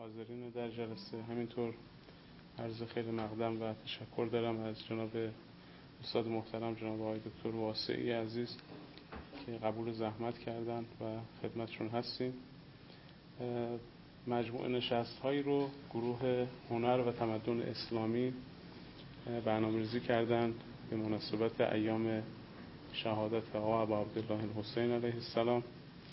حاضرین در جلسه، همینطور عرض خیر مقدم و تشکر دارم از جناب استاد محترم جناب آقای دکتر واسعی عزیز که قبول زحمت کردند و خدمتشون هستیم. مجموعه نشست هایی رو گروه هنر و تمدن اسلامی برنامه‌ریزی کردند به مناسبت ایام شهادت آقا ابا عبدالله الحسین علیه السلام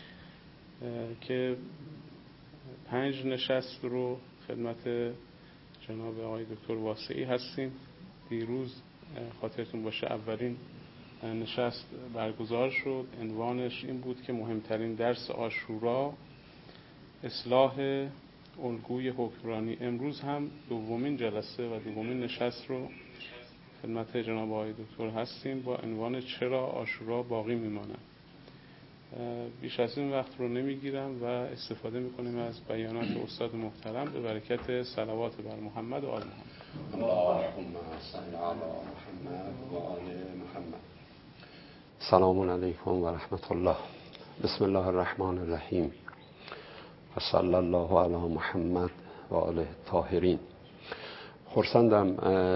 که 5 نشست رو خدمت جناب آقای دکتر واسعی هستیم. دیروز خاطرتون باشه اولین نشست برگزار شد. عنوانش این بود که مهمترین درس عاشورا اصلاح الگوی حکمرانی. امروز هم دومین جلسه و دومین نشست رو خدمت جناب آقای دکتر هستیم با عنوان چرا عاشورا باقی میماند. بیش از این وقت رو نمیگیرم و استفاده میکنیم از بیانات استاد محترم به برکت صلوات بر محمد و آل محمد. اللهم صل علی محمد و آل محمد. سلام علیکم و رحمت الله. بسم الله الرحمن الرحیم و صلی الله علی محمد و آله الطاهرین. خرسندم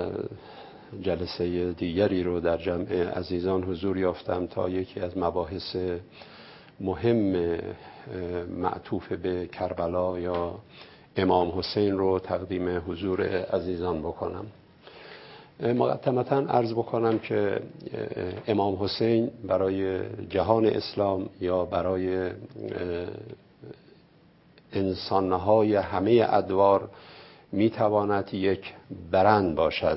جلسه دیگری رو در جمع عزیزان حضور یافتم تا یکی از مباحث مهم معطوف به کربلا یا امام حسین رو تقدیم حضور عزیزان بکنم. مقدمتاً عرض بکنم که امام حسین برای جهان اسلام یا برای انسانهای همه ادوار میتواند یک برند باشد.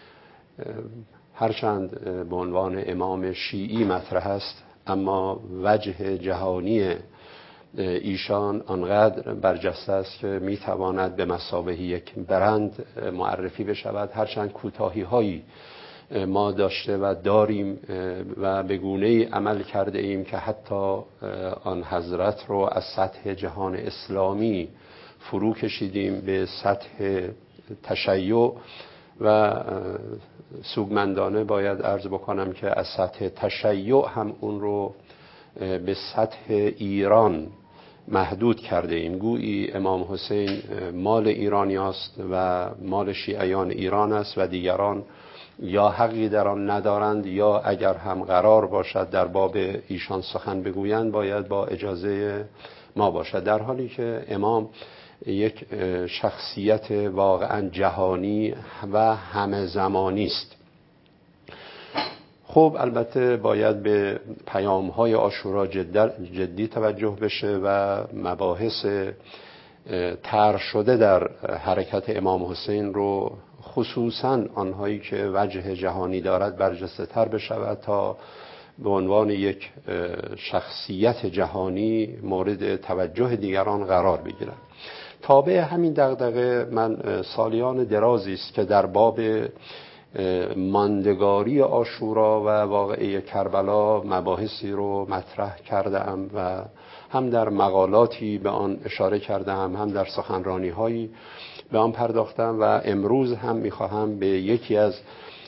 هرچند به عنوان امام شیعی مطرح است، اما وجه جهانی ایشان آنقدر برجسته است که میتواند به مثابه یک برند معرفی بشود. هرچند کوتاهی هایی ما داشته و داریم و به گونه‌ای عمل کرده ایم که حتی آن حضرت رو از سطح جهان اسلامی فرو کشیدیم به سطح تشیع و سوگمندانه باید عرض بکنم که از سطح تشیع هم اون رو به سطح ایران محدود کرده ایم. گویی امام حسین مال ایرانی است و مال شیعیان ایران است و دیگران یا حقی در آن ندارند یا اگر هم قرار باشد در باب ایشان سخن بگویند باید با اجازه ما باشد، در حالی که امام یک شخصیت واقعا جهانی و همه زمانی است. خب البته باید به پیام‌های عاشورا جدی توجه بشه و مباحث طرح شده در حرکت امام حسین رو خصوصاً آنهایی که وجه جهانی دارد برجسته تر بشود تا به عنوان یک شخصیت جهانی مورد توجه دیگران قرار بگیرد. تابع همین دغدغه من سالیان درازی است که در باب ماندگاری عاشورا و واقعه کربلا مباحثی رو مطرح کردم و هم در مقالاتی به آن اشاره کردم، هم در سخنرانی هایی به آن پرداختم و امروز هم میخواهم به یکی از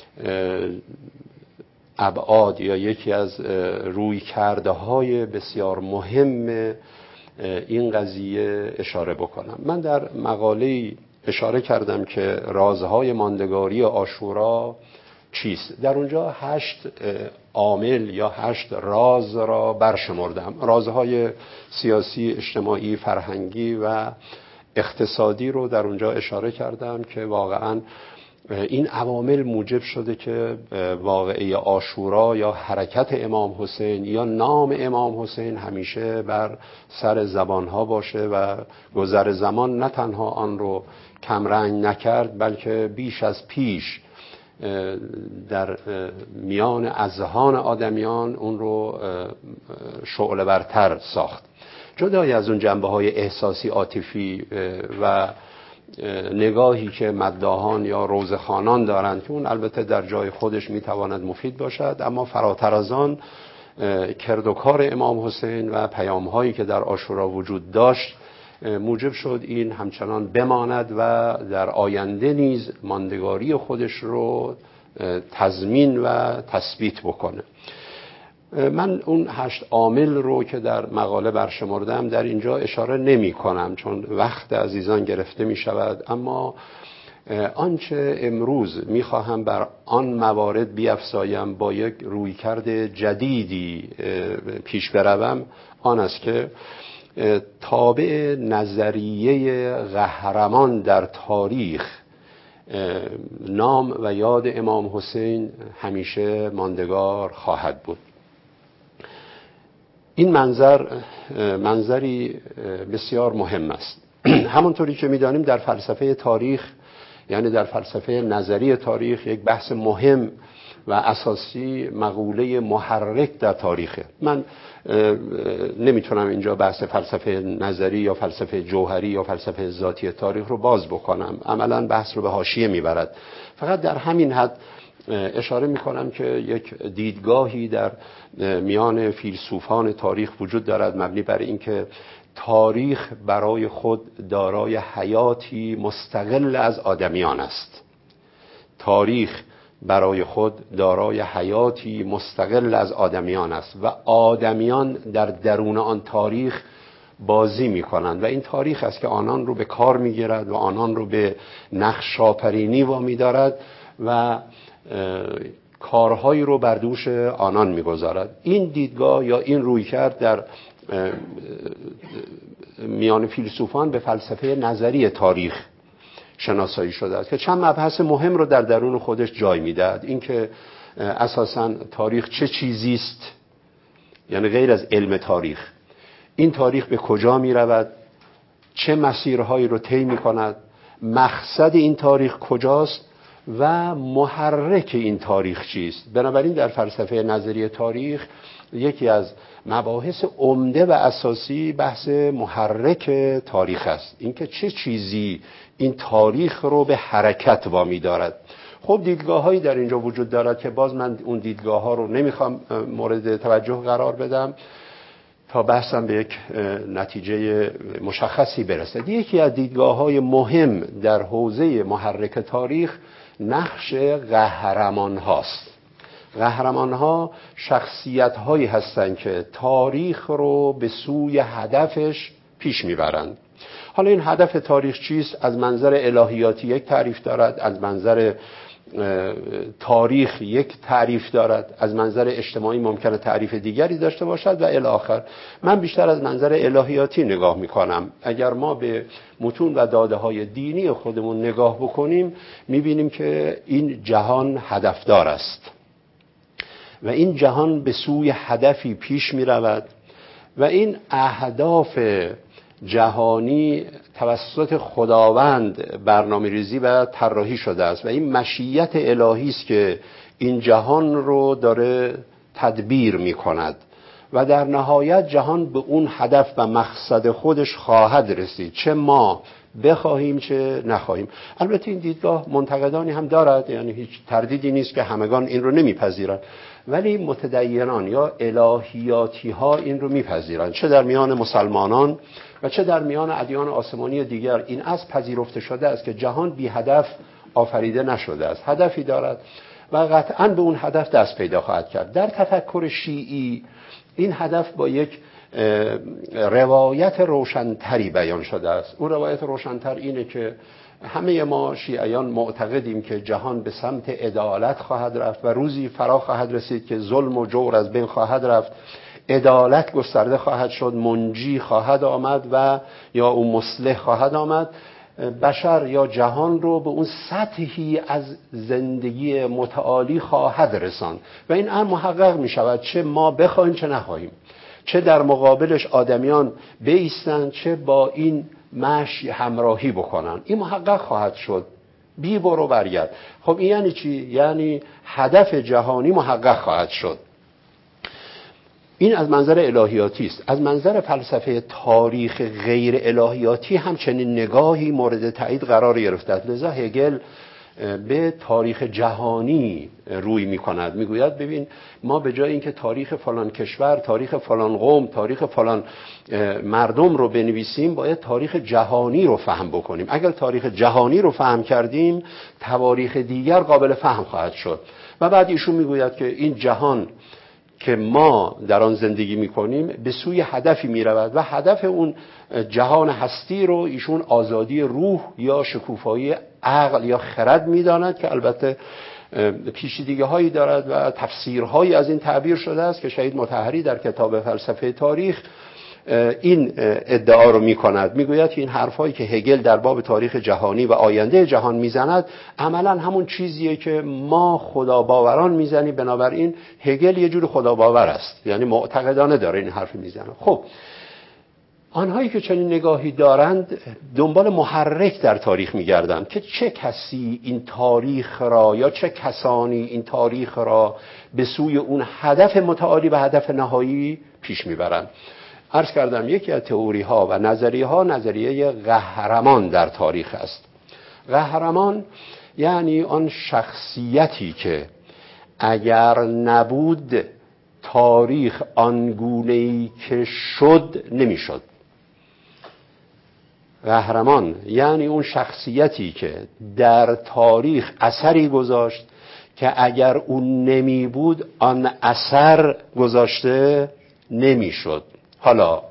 ابعاد یا یکی از روی کرده های بسیار مهم این قضیه اشاره بکنم. من در مقاله اشاره کردم که رازهای ماندگاری عاشورا چیست. در اونجا 8 عامل یا 8 راز را برشمردم. رازهای سیاسی، اجتماعی، فرهنگی و اقتصادی رو در اونجا اشاره کردم که واقعاً این عوامل موجب شده که واقعه عاشورا یا حرکت امام حسین یا نام امام حسین همیشه بر سر زبانها باشه و گذر زمان نه تنها آن رو کمرنگ نکرد بلکه بیش از پیش در میان اذهان آدمیان اون رو شعله برتر ساخت. جدای از اون جنبه‌های احساسی عاطفی و نگاهی که مداحان یا روزخوانان دارند که اون البته در جای خودش میتواند مفید باشد، اما فراتر از آن کردوکار امام حسین و پیام‌هایی که در عاشورا وجود داشت موجب شد این همچنان بماند و در آینده نیز ماندگاری خودش رو تضمین و تثبیت بکنه. من اون 8 عامل رو که در مقاله برشمردم در اینجا اشاره نمی کنم چون وقت عزیزان گرفته می شود، اما آنچه امروز می خواهم بر آن موارد بیفزایم با یک رویکرد جدیدی پیش بروم آن است که تابع نظریه قهرمان در تاریخ نام و یاد امام حسین همیشه ماندگار خواهد بود. این منظری بسیار مهم است. همونطوری که می‌دانیم در فلسفه تاریخ، یعنی در فلسفه نظری تاریخ، یک بحث مهم و اساسی مقوله محرک در تاریخه. من نمیتونم اینجا بحث فلسفه نظری یا فلسفه جوهری یا فلسفه ذاتی تاریخ رو باز بکنم، عملاً بحث رو به حاشیه میبرد. فقط در همین حد اشاره میکنم که یک دیدگاهی در میان فیلسوفان تاریخ وجود دارد مبنی بر اینکه تاریخ برای خود دارای حیاتی مستقل از آدمیان است. تاریخ برای خود دارای حیاتی مستقل از آدمیان است و آدمیان در درون آن تاریخ بازی می کنند و این تاریخ است که آنان رو به کار می گیرد و آنان رو به نقش آفرینی وامی دارد و کارهایی رو بر دوش آنان می گذارد. این دیدگاه یا این رویکرد در میان فیلسوفان به فلسفه نظری تاریخ شناسایی شده است که چند مبحث مهم رو در درون خودش جای میدهد. این که اساساً تاریخ چه چیزی است، یعنی غیر از علم تاریخ این تاریخ به کجا می رود، چه مسیرهایی رو طی می کند، مقصد این تاریخ کجاست و محرک این تاریخ چیست. بنابراین در فلسفه نظری تاریخ یکی از مباحث عمده و اساسی بحث محرک تاریخ است، اینکه چه چیزی این تاریخ رو به حرکت وامی دارد. خب دیدگاه‌هایی در اینجا وجود دارد که باز من اون دیدگاه‌ها رو نمیخوام مورد توجه قرار بدم تا بحثم به یک نتیجه مشخصی برسد. یکی از دیدگاه‌های مهم در حوزه محرک تاریخ نقش قهرمان هاست. قهرمان ها شخصیت هایی هستند که تاریخ رو به سوی هدفش پیش میبرند. حالا این هدف تاریخ چیست؟ از منظر الهیاتی یک تعریف دارد، از منظر تاریخ یک تعریف دارد، از منظر اجتماعی ممکنه تعریف دیگری داشته باشد و الی آخر. من بیشتر از منظر الهیاتی نگاه میکنم. اگر ما به متون و داده های دینی خودمون نگاه بکنیم میبینیم که این جهان هدفدار است و این جهان به سوی هدفی پیش می رود و این اهداف جهانی توسط خداوند برنامه ریزی و طراحی شده است و این مشیت الهی است که این جهان رو داره تدبیر می کند و در نهایت جهان به اون هدف و مقصد خودش خواهد رسید، چه ما بخواهیم چه نخواهیم. البته این دیدگاه منتقدانی هم دارد، یعنی هیچ تردیدی نیست که همگان این رو نمیپذیرند، ولی متدینان یا الهیاتی ها این رو میپذیرند، چه در میان مسلمانان و چه در میان ادیان آسمانی دیگر. این از پذیرفته شده است که جهان بی هدف آفریده نشده است، هدفی دارد و قطعاً به اون هدف دست پیدا خواهد کرد. در تفکر شیعی این هدف با یک روایت روشنتری بیان شده است. اون روایت روشنتر اینه که همه ما شیعیان معتقدیم که جهان به سمت عدالت خواهد رفت و روزی فرا خواهد رسید که ظلم و جور از بین خواهد رفت، عدالت گسترده خواهد شد، منجی خواهد آمد و یا اون مصلح خواهد آمد، بشر یا جهان رو به اون سطحی از زندگی متعالی خواهد رساند و این امر محقق می شود، چه ما بخوایم چه نخواهیم، چه در مقابلش آدمیان بایستند چه با این مشی همراهی بکنن، این محقق خواهد شد، بی برو برگرد. خب این یعنی چی؟ یعنی هدف جهانی محقق خواهد شد. این از منظر الهیاتی است. از منظر فلسفه تاریخ غیر الهیاتی هم چنین نگاهی مورد تایید قرار گرفته است. لذا هگل به تاریخ جهانی روی می کند، می گوید ببین ما به جای اینکه تاریخ فلان کشور، تاریخ فلان قوم، تاریخ فلان مردم رو بنویسیم، باید تاریخ جهانی رو فهم بکنیم. اگر تاریخ جهانی رو فهم کردیم تواریخ دیگر قابل فهم خواهد شد. و بعد ایشون می گوید که این جهان که ما در آن زندگی میکنیم به سوی هدفی میرود و هدف اون جهان هستی رو ایشون آزادی روح یا شکوفایی عقل یا خرد میداند که البته پیچیدگی هایی دارد و تفسیرهایی از این تعبیر شده است که شهید مطهری در کتاب فلسفه تاریخ این ادعا رو میکند. میگوید که این حرفایی که هگل در باب تاریخ جهانی و آینده جهان میزند عملا همون چیزیه که ما خدا باوران میزنیم، بنابراین هگل یه جور خدا باور است، یعنی معتقدانه داره این حرف میزنه. خب آنهایی که چنین نگاهی دارند دنبال محرک در تاریخ میگردند که چه کسی این تاریخ را یا چه کسانی این تاریخ را به سوی اون هدف متعالی و هدف نهایی پیش میبرند. عرض کردم یکی از تئوری ها و نظریه ها نظریه قهرمان در تاریخ است. قهرمان یعنی آن شخصیتی که اگر نبود تاریخ آنگونه‌ای که شد نمیشد. قهرمان یعنی اون شخصیتی که در تاریخ اثری گذاشت که اگر اون نمی بود آن اثر گذاشته نمیشد. حالا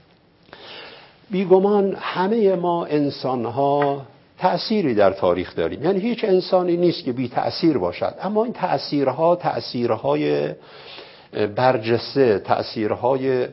بیگمان همه ما انسان‌ها تأثیری در تاریخ داریم، یعنی هیچ انسانی نیست که بی تأثیر باشد، اما این تأثیرها تأثیرهای برجسته، تأثیرهای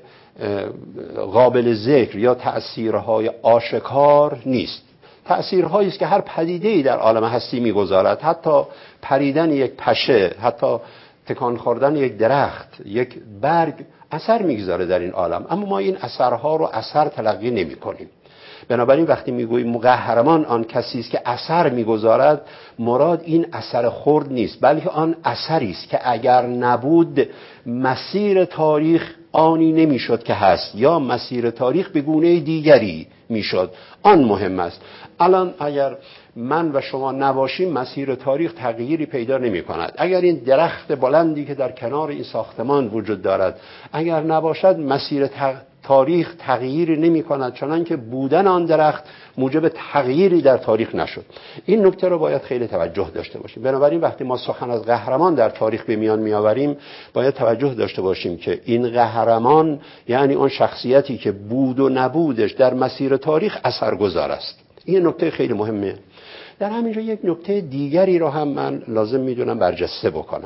قابل ذکر یا تأثیرهای آشکار نیست. تأثیرهایی است که هر پدیده‌ای در عالم هستی می‌گذارد، حتی پریدن یک پشه، حتی تکان خوردن یک درخت، یک برگ اثر میگذاره در این عالم، اما ما این اثرها رو اثر تلقی نمی‌کنیم. بنابراین وقتی میگوییم قهرمان آن کسی است که اثر میگذارد، مراد این اثر خرد نیست، بلکه آن اثری است که اگر نبود مسیر تاریخ آنی نمیشد که هست، یا مسیر تاریخ به گونه دیگری میشد. آن مهم است. الان اگر من و شما نباشیم مسیر تاریخ تغییری پیدا نمی کند. اگر این درخت بلندی که در کنار این ساختمان وجود دارد اگر نباشد مسیر تاریخ تغییری نمی کند، چنانکه بودن آن درخت موجب تغییری در تاریخ نشد. این نکته رو باید خیلی توجه داشته باشیم. بنابراین وقتی ما سخن از قهرمان در تاریخ به میان میآوریم باید توجه داشته باشیم که این قهرمان یعنی اون شخصیتی که بود و نبودش در مسیر تاریخ اثرگذار است. این نکته خیلی مهمه. در همینجا یک نکته دیگری رو هم من لازم میدونم برجسته بکنم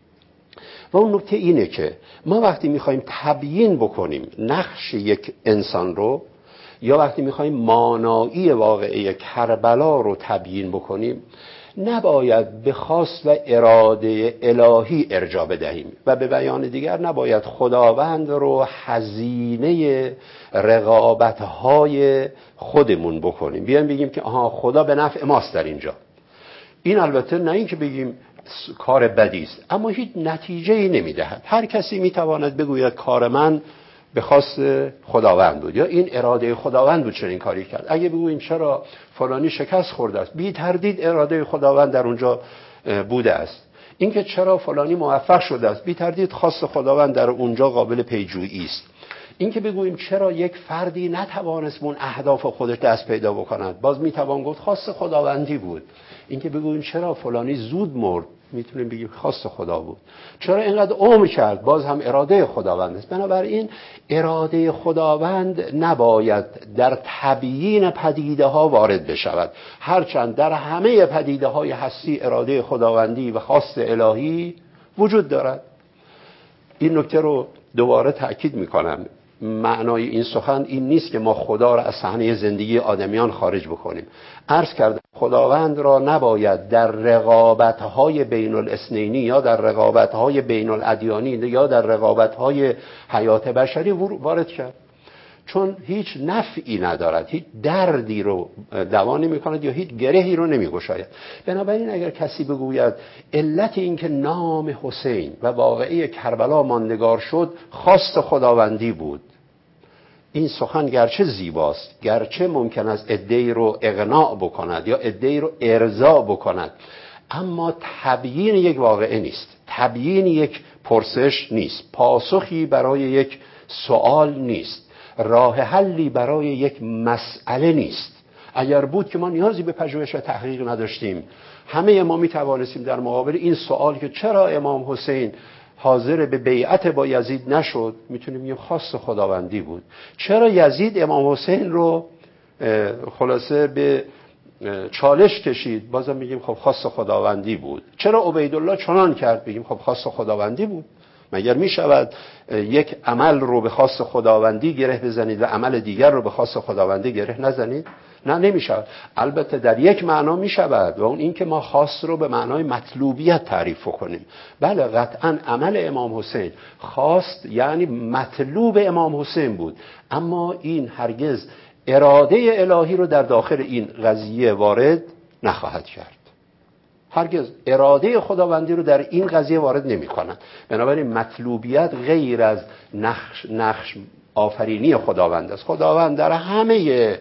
و اون نکته اینه که ما وقتی میخوایم تبیین بکنیم نقش یک انسان رو، یا وقتی میخوایم مانایی واقعه کربلا رو تبیین بکنیم، نباید به خواست و اراده الهی ارجاع بدهیم و به بیان دیگر نباید خداوند رو هزینه رقابت‌های خودمون بکنیم. بیایم بگیم که آها خدا به نفع ماست در اینجا. این البته نه این که بگیم کار بدی است، اما هیچ نتیجه‌ای نمی‌دهد. هر کسی می‌تواند بگوید کار من به خواست خداوند بود یا این اراده خداوند بود چنین کاری کرد. اگه بگوییم چرا فلانی شکست خورده است، بی تردید اراده خداوند در اونجا بوده است. اینکه چرا فلانی موفق شده است، بی تردید خواست خداوند در اونجا قابل پیجویی است. اینکه بگوییم چرا یک فردی نتوانست اون اهداف خودش دست پیدا بکند، باز میتوان گفت خواست خداوندی بود. اینکه بگوییم چرا فلانی زود مرد، میتونیم بگیم خواست خدا بود. چرا اینقدر عمر کرد، باز هم اراده خداوند است. بنابراین اراده خداوند نباید در تبیین پدیده ها وارد بشود، هرچند در همه پدیده های هستی اراده خداوندی و خواست الهی وجود دارد. این نکته رو دوباره تأکید میکنم. معنای این سخن این نیست که ما خدا را از صحنه زندگی آدمیان خارج بکنیم. عرض کردم خداوند را نباید در رقابت‌های بین الاثنینی یا در رقابت‌های بین الادیانی یا در رقابت‌های حیات بشری وارد کرد، چون هیچ نفعی ندارد، هیچ دردی رو دوا نمی‌کند یا هیچ گرهی رو نمی‌گشاید. بنابراین اگر کسی بگوید علت این که نام حسین و واقعه کربلا ماندگار شد خواست خداوندی بود، این سخن گرچه زیباست، گرچه ممکن است عده‌ای رو اقناع بکند یا عده‌ای رو ارضا بکند، اما تبیین یک واقعه نیست، تبیین یک پرسش نیست، پاسخی برای یک سوال نیست، راه حلی برای یک مسئله نیست. اگر بود که ما نیازی به پژوهش و تحقیق نداشتیم، همه ما می توانستیم در مقابل این سوال که چرا امام حسین حاضر به بیعت با یزید نشد، میتونیم بگیم خاص خداوندی بود. چرا یزید امام حسین رو خلاصه به چالش کشید؟ بازم میگیم خب خاص خداوندی بود. چرا عبیدالله چنان کرد؟ بگیم خب خاص خداوندی بود. مگر میشود یک عمل رو به خاص خداوندی گره بزنید و عمل دیگر رو به خاص خداوندی گره نزنید؟ نه، نمیشود. البته در یک معنا میشود، و اون این که ما خاص رو به معنای مطلوبیت تعریف کنیم. بله قطعا عمل امام حسین خاص یعنی مطلوب امام حسین بود، اما این هرگز اراده الهی رو در داخل این قضیه وارد نخواهد کرد. هرگز اراده خداوندی رو در این قضیه وارد نمی کنند. بنابراین مطلوبیت غیر از نقش آفرینی خداوند است. خداوند در همه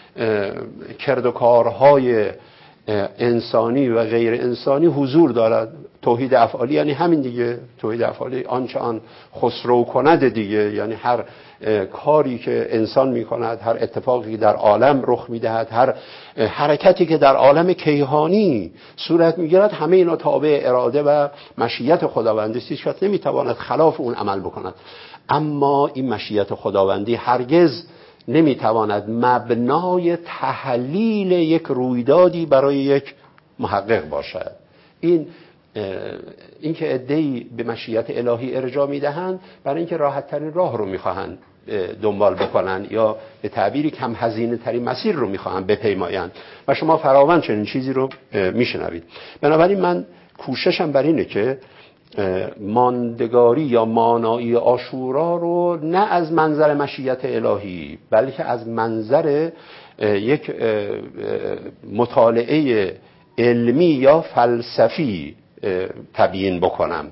کردوکارهای انسانی و غیر انسانی حضور دارد. توحید افعالی یعنی همین دیگه. توحید افعالی آنچه آن خسرو کند دیگه، یعنی هر کاری که انسان می کند، هر اتفاقی که در عالم رخ می دهد، هر حرکتی که در عالم کیهانی صورت می گیرد، همه اینا تابع اراده و مشیت خداوندی است. هیچ کس نمی تواند خلاف اون عمل بکند. اما این مشیت خداوندی هرگز نمی تواند مبنای تحلیل یک رویدادی برای یک محقق باشد. این که عده‌ای به مشیت الهی ارجاع میدهند برای اینکه راحت ترین راه رو میخواهند دنبال بکنن، یا به تعبیری کم هزینه ترین مسیر رو میخواهند بپیمایند، و شما فراوان چنین چیزی رو میشنوید. بنابراین من کوششم بر اینه که ماندگاری یا مانایی عاشورا رو نه از منظر مشیت الهی بلکه از منظر یک مطالعه علمی یا فلسفی تبیین بکنم.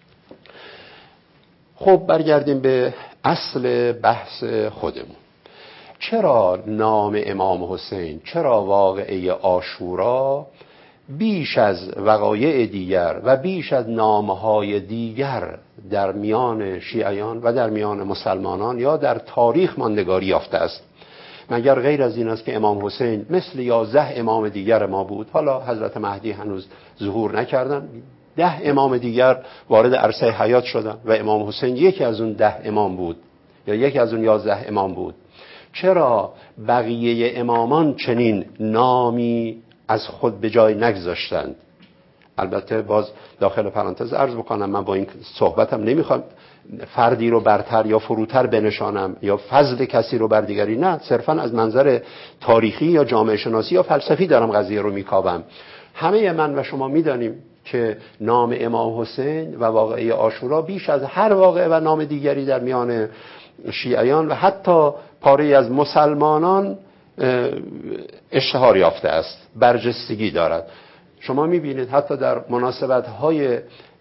خب برگردیم به اصل بحث خودمون. چرا نام امام حسین، چرا واقعه عاشورا بیش از وقایع دیگر و بیش از نامهای دیگر در میان شیعیان و در میان مسلمانان یا در تاریخ ماندگاری یافته است؟ مگر غیر از این است که امام حسین مثل 11 امام دیگر ما بود؟ حالا حضرت مهدی هنوز ظهور نکردن، 10 امام دیگر وارد عرصه حیات شدن و امام حسین یکی از اون 10 امام بود یا یکی از اون 11 امام بود. چرا بقیه امامان چنین نامی از خود به جای نگذاشتند؟ البته باز داخل پرانتز عرض بکنم، من با این صحبتم نمیخوام فردی رو برتر یا فروتر بنشانم یا فضل کسی رو بر دیگری، نه، صرفا از منظر تاریخی یا جامعه شناسی یا فلسفی دارم قضیه رو میکاوم. همه من و شما میدانیم که نام امام حسین و واقعه عاشورا بیش از هر واقعه و نام دیگری در میان شیعیان و حتی پاره از مسلمانان اشتهار یافته است، برجستگی دارد. شما میبینید حتی در مناسبت‌های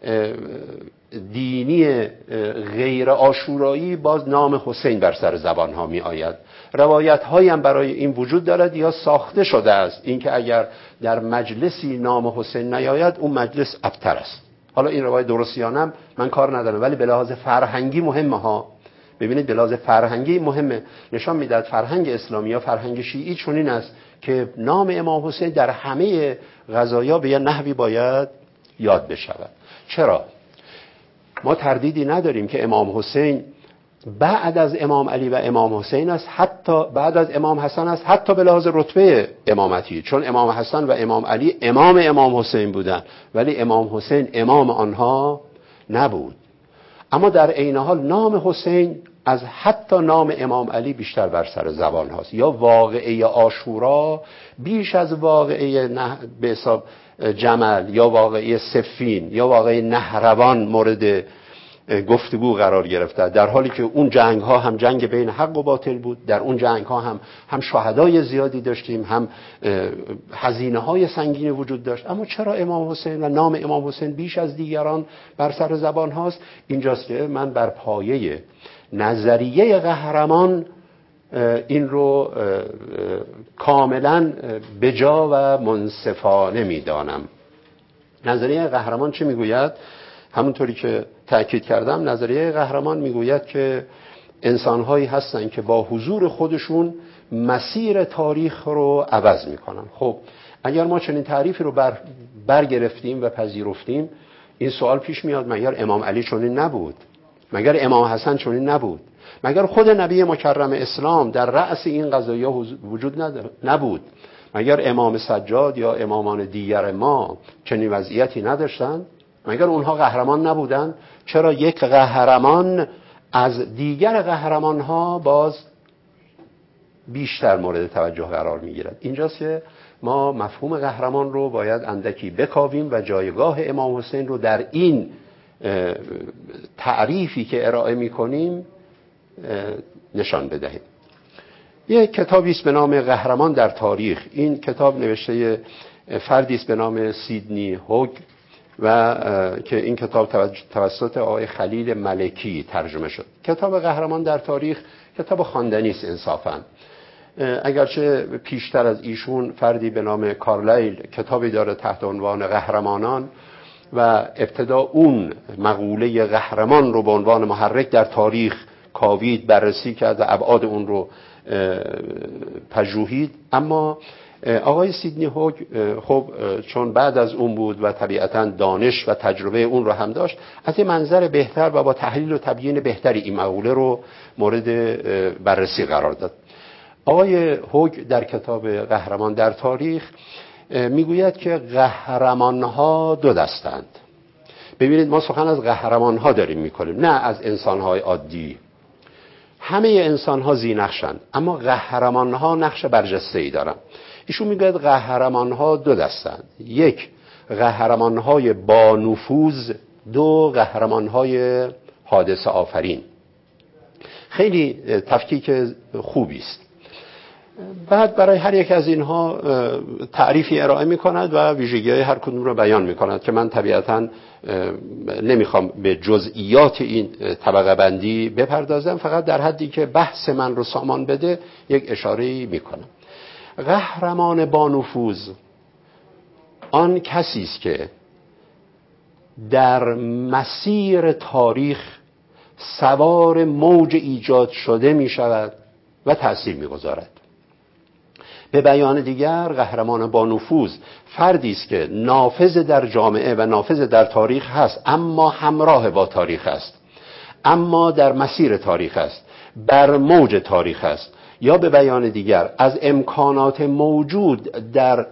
دینی غیر عاشورایی باز نام حسین بر سر زبان‌ها می آید. روایت‌هایی هم برای این وجود دارد یا ساخته شده است اینکه اگر در مجلسی نام حسین نیاید اون مجلس ابتر است. حالا این روایت درست یا نه من کار ندارم، ولی به لحاظ فرهنگی مهمه ها. ببینید به لحاظ فرهنگی مهمه، نشان میدهد فرهنگ اسلامی یا فرهنگ شیعی چنین است که نام امام حسین در همه قضایا به یه نحوی باید یاد بشود. چرا؟ ما تردیدی نداریم که امام حسین بعد از امام علی و امام حسین است، حتی بعد از امام حسن است، حتی به لحاظ رتبه امامتی، چون امام حسن و امام علی امام حسین بودند ولی امام حسین امام آنها نبود. اما در عین حال نام حسین از حتی نام امام علی بیشتر بر سر زبان هاست. یا واقعه عاشورا بیش از واقعه به حساب جمل یا واقعه صفین یا واقعه نهروان مورد گفتگو قرار گرفته، در حالی که اون جنگ ها هم جنگ بین حق و باطل بود. در اون جنگ ها هم شهدای زیادی داشتیم، هم هزینه های سنگینی وجود داشت. اما چرا امام حسین و نام امام حسین بیش از دیگران بر سر زبان هاست؟ اینجاست که من بر پایه نظریه قهرمان این رو کاملا بجا و منصفانه میدانم. نظریه قهرمان چی میگوید؟ همونطوری که تأکید کردم، نظریه قهرمان میگوید که انسان‌هایی هستن که با حضور خودشون مسیر تاریخ رو عوض میکنن. خب اگر ما چنین تعریفی رو برگرفتیم و پذیرفتیم، این سوال پیش میاد مگر امام علی چنین نبود؟ مگر امام حسن چنین نبود؟ مگر خود نبی مکرم اسلام در رأس این قضایا وجود نبود؟ مگر امام سجاد یا امامان دیگر ما چنین وضعیتی نداشتند؟ مگر اونها قهرمان نبودند؟ چرا یک قهرمان از دیگر قهرمان‌ها باز بیشتر مورد توجه قرار می‌گیرد؟ اینجاست که ما مفهوم قهرمان رو باید اندکی بکاویم و جایگاه امام حسین رو در این تعریفی که ارائه می‌کنیم نشان بدهیم. یک کتابی است به نام قهرمان در تاریخ. این کتاب نوشته فردی است به نام سیدنی هوگ و که این کتاب توسط آقای خلیل ملکی ترجمه شد. کتاب قهرمان در تاریخ کتاب خواندنی است انصافاً. اگرچه پیشتر از ایشون فردی به نام کارلایل کتابی داره تحت عنوان قهرمانان و ابتدا اون مقوله قهرمان رو به عنوان محرک در تاریخ کاوید، بررسی کرد و ابعاد اون رو پژوهید. اما آقای سیدنی هوگ خب چون بعد از اون بود و طبیعتاً دانش و تجربه اون رو هم داشت، از این منظر بهتر و با تحلیل و تبیین بهتری این مقوله رو مورد بررسی قرار داد. آقای هوگ در کتاب قهرمان در تاریخ میگوید که قهرمان‌ها دو دستند. ببینید ما سخن از قهرمان‌ها داریم میکنیم، نه از انسان‌های عادی. همه انسان‌ها ذی‌نقشند، اما قهرمان‌ها نقش برجسته‌ای دارند. ایشون میگوید قهرمان‌ها دو دستند: یک قهرمان‌های با نفوذ، دو قهرمان‌های حادثه آفرین. خیلی تفکیک خوبی است. بعد برای هر یک از اینها تعریفی ارائه می کند و ویژگی‌های هر کدوم رو بیان می کند که من طبیعتاً نمیخوام به جزئیات این طبقه بندی بپردازم، فقط در حدی که بحث من رو سامان بده یک اشاره‌ای می کنم. قهرمان با نفوذ آن کسی است که در مسیر تاریخ سوار موج ایجاد شده می شود و تأثیر می گذارد. به بیان دیگر قهرمان با نفوذ فردی است که نافذ در جامعه و نافذ در تاریخ هست، اما همراه با تاریخ است، اما در مسیر تاریخ است، بر موج تاریخ است، یا به بیان دیگر از امکانات موجود در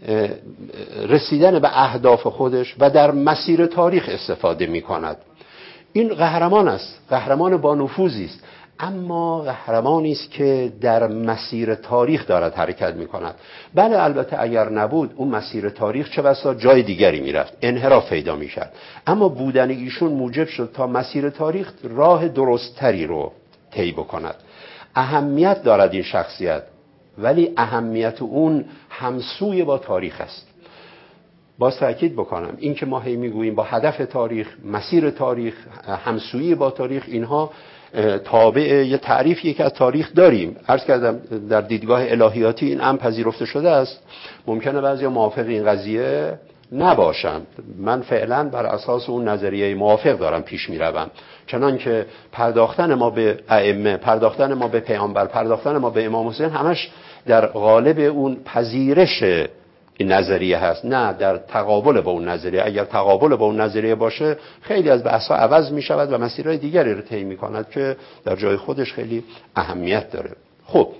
رسیدن به اهداف خودش و در مسیر تاریخ استفاده می کند. این قهرمان است، قهرمان با نفوذی است، اما قهرمانی است که در مسیر تاریخ دارد حرکت می کند. بله البته اگر نبود اون مسیر تاریخ چه بسا جای دیگری می رفت، انحراف پیدا می کرد، اما بودن ایشون موجب شد تا مسیر تاریخ راه درستری رو طی بکند. اهمیت دارد این شخصیت، ولی اهمیت اون همسوی با تاریخ است. باز تأکید بکنم این که ما هی میگوییم با هدف تاریخ، مسیر تاریخ، همسویی با تاریخ، اینها تابع یه تعریفی که از تاریخ داریم. عرض کردم در دیدگاه الهیاتی این امر پذیرفته شده است. ممکنه بعضیا موافق این قضیه نباشند. من فعلا بر اساس اون نظریه موافق دارم پیش میروم، چنان که پرداختن ما به ائمه، پرداختن ما به پیامبر، پرداختن ما به امام حسین همش در قالب اون پذیرش این نظریه هست، نه در تقابل با اون نظریه. اگر تقابل با اون نظریه باشه خیلی از بحث‌ها عوض می شود و مسیرهای دیگری رو طی می کند که در جای خودش خیلی اهمیت داره. خب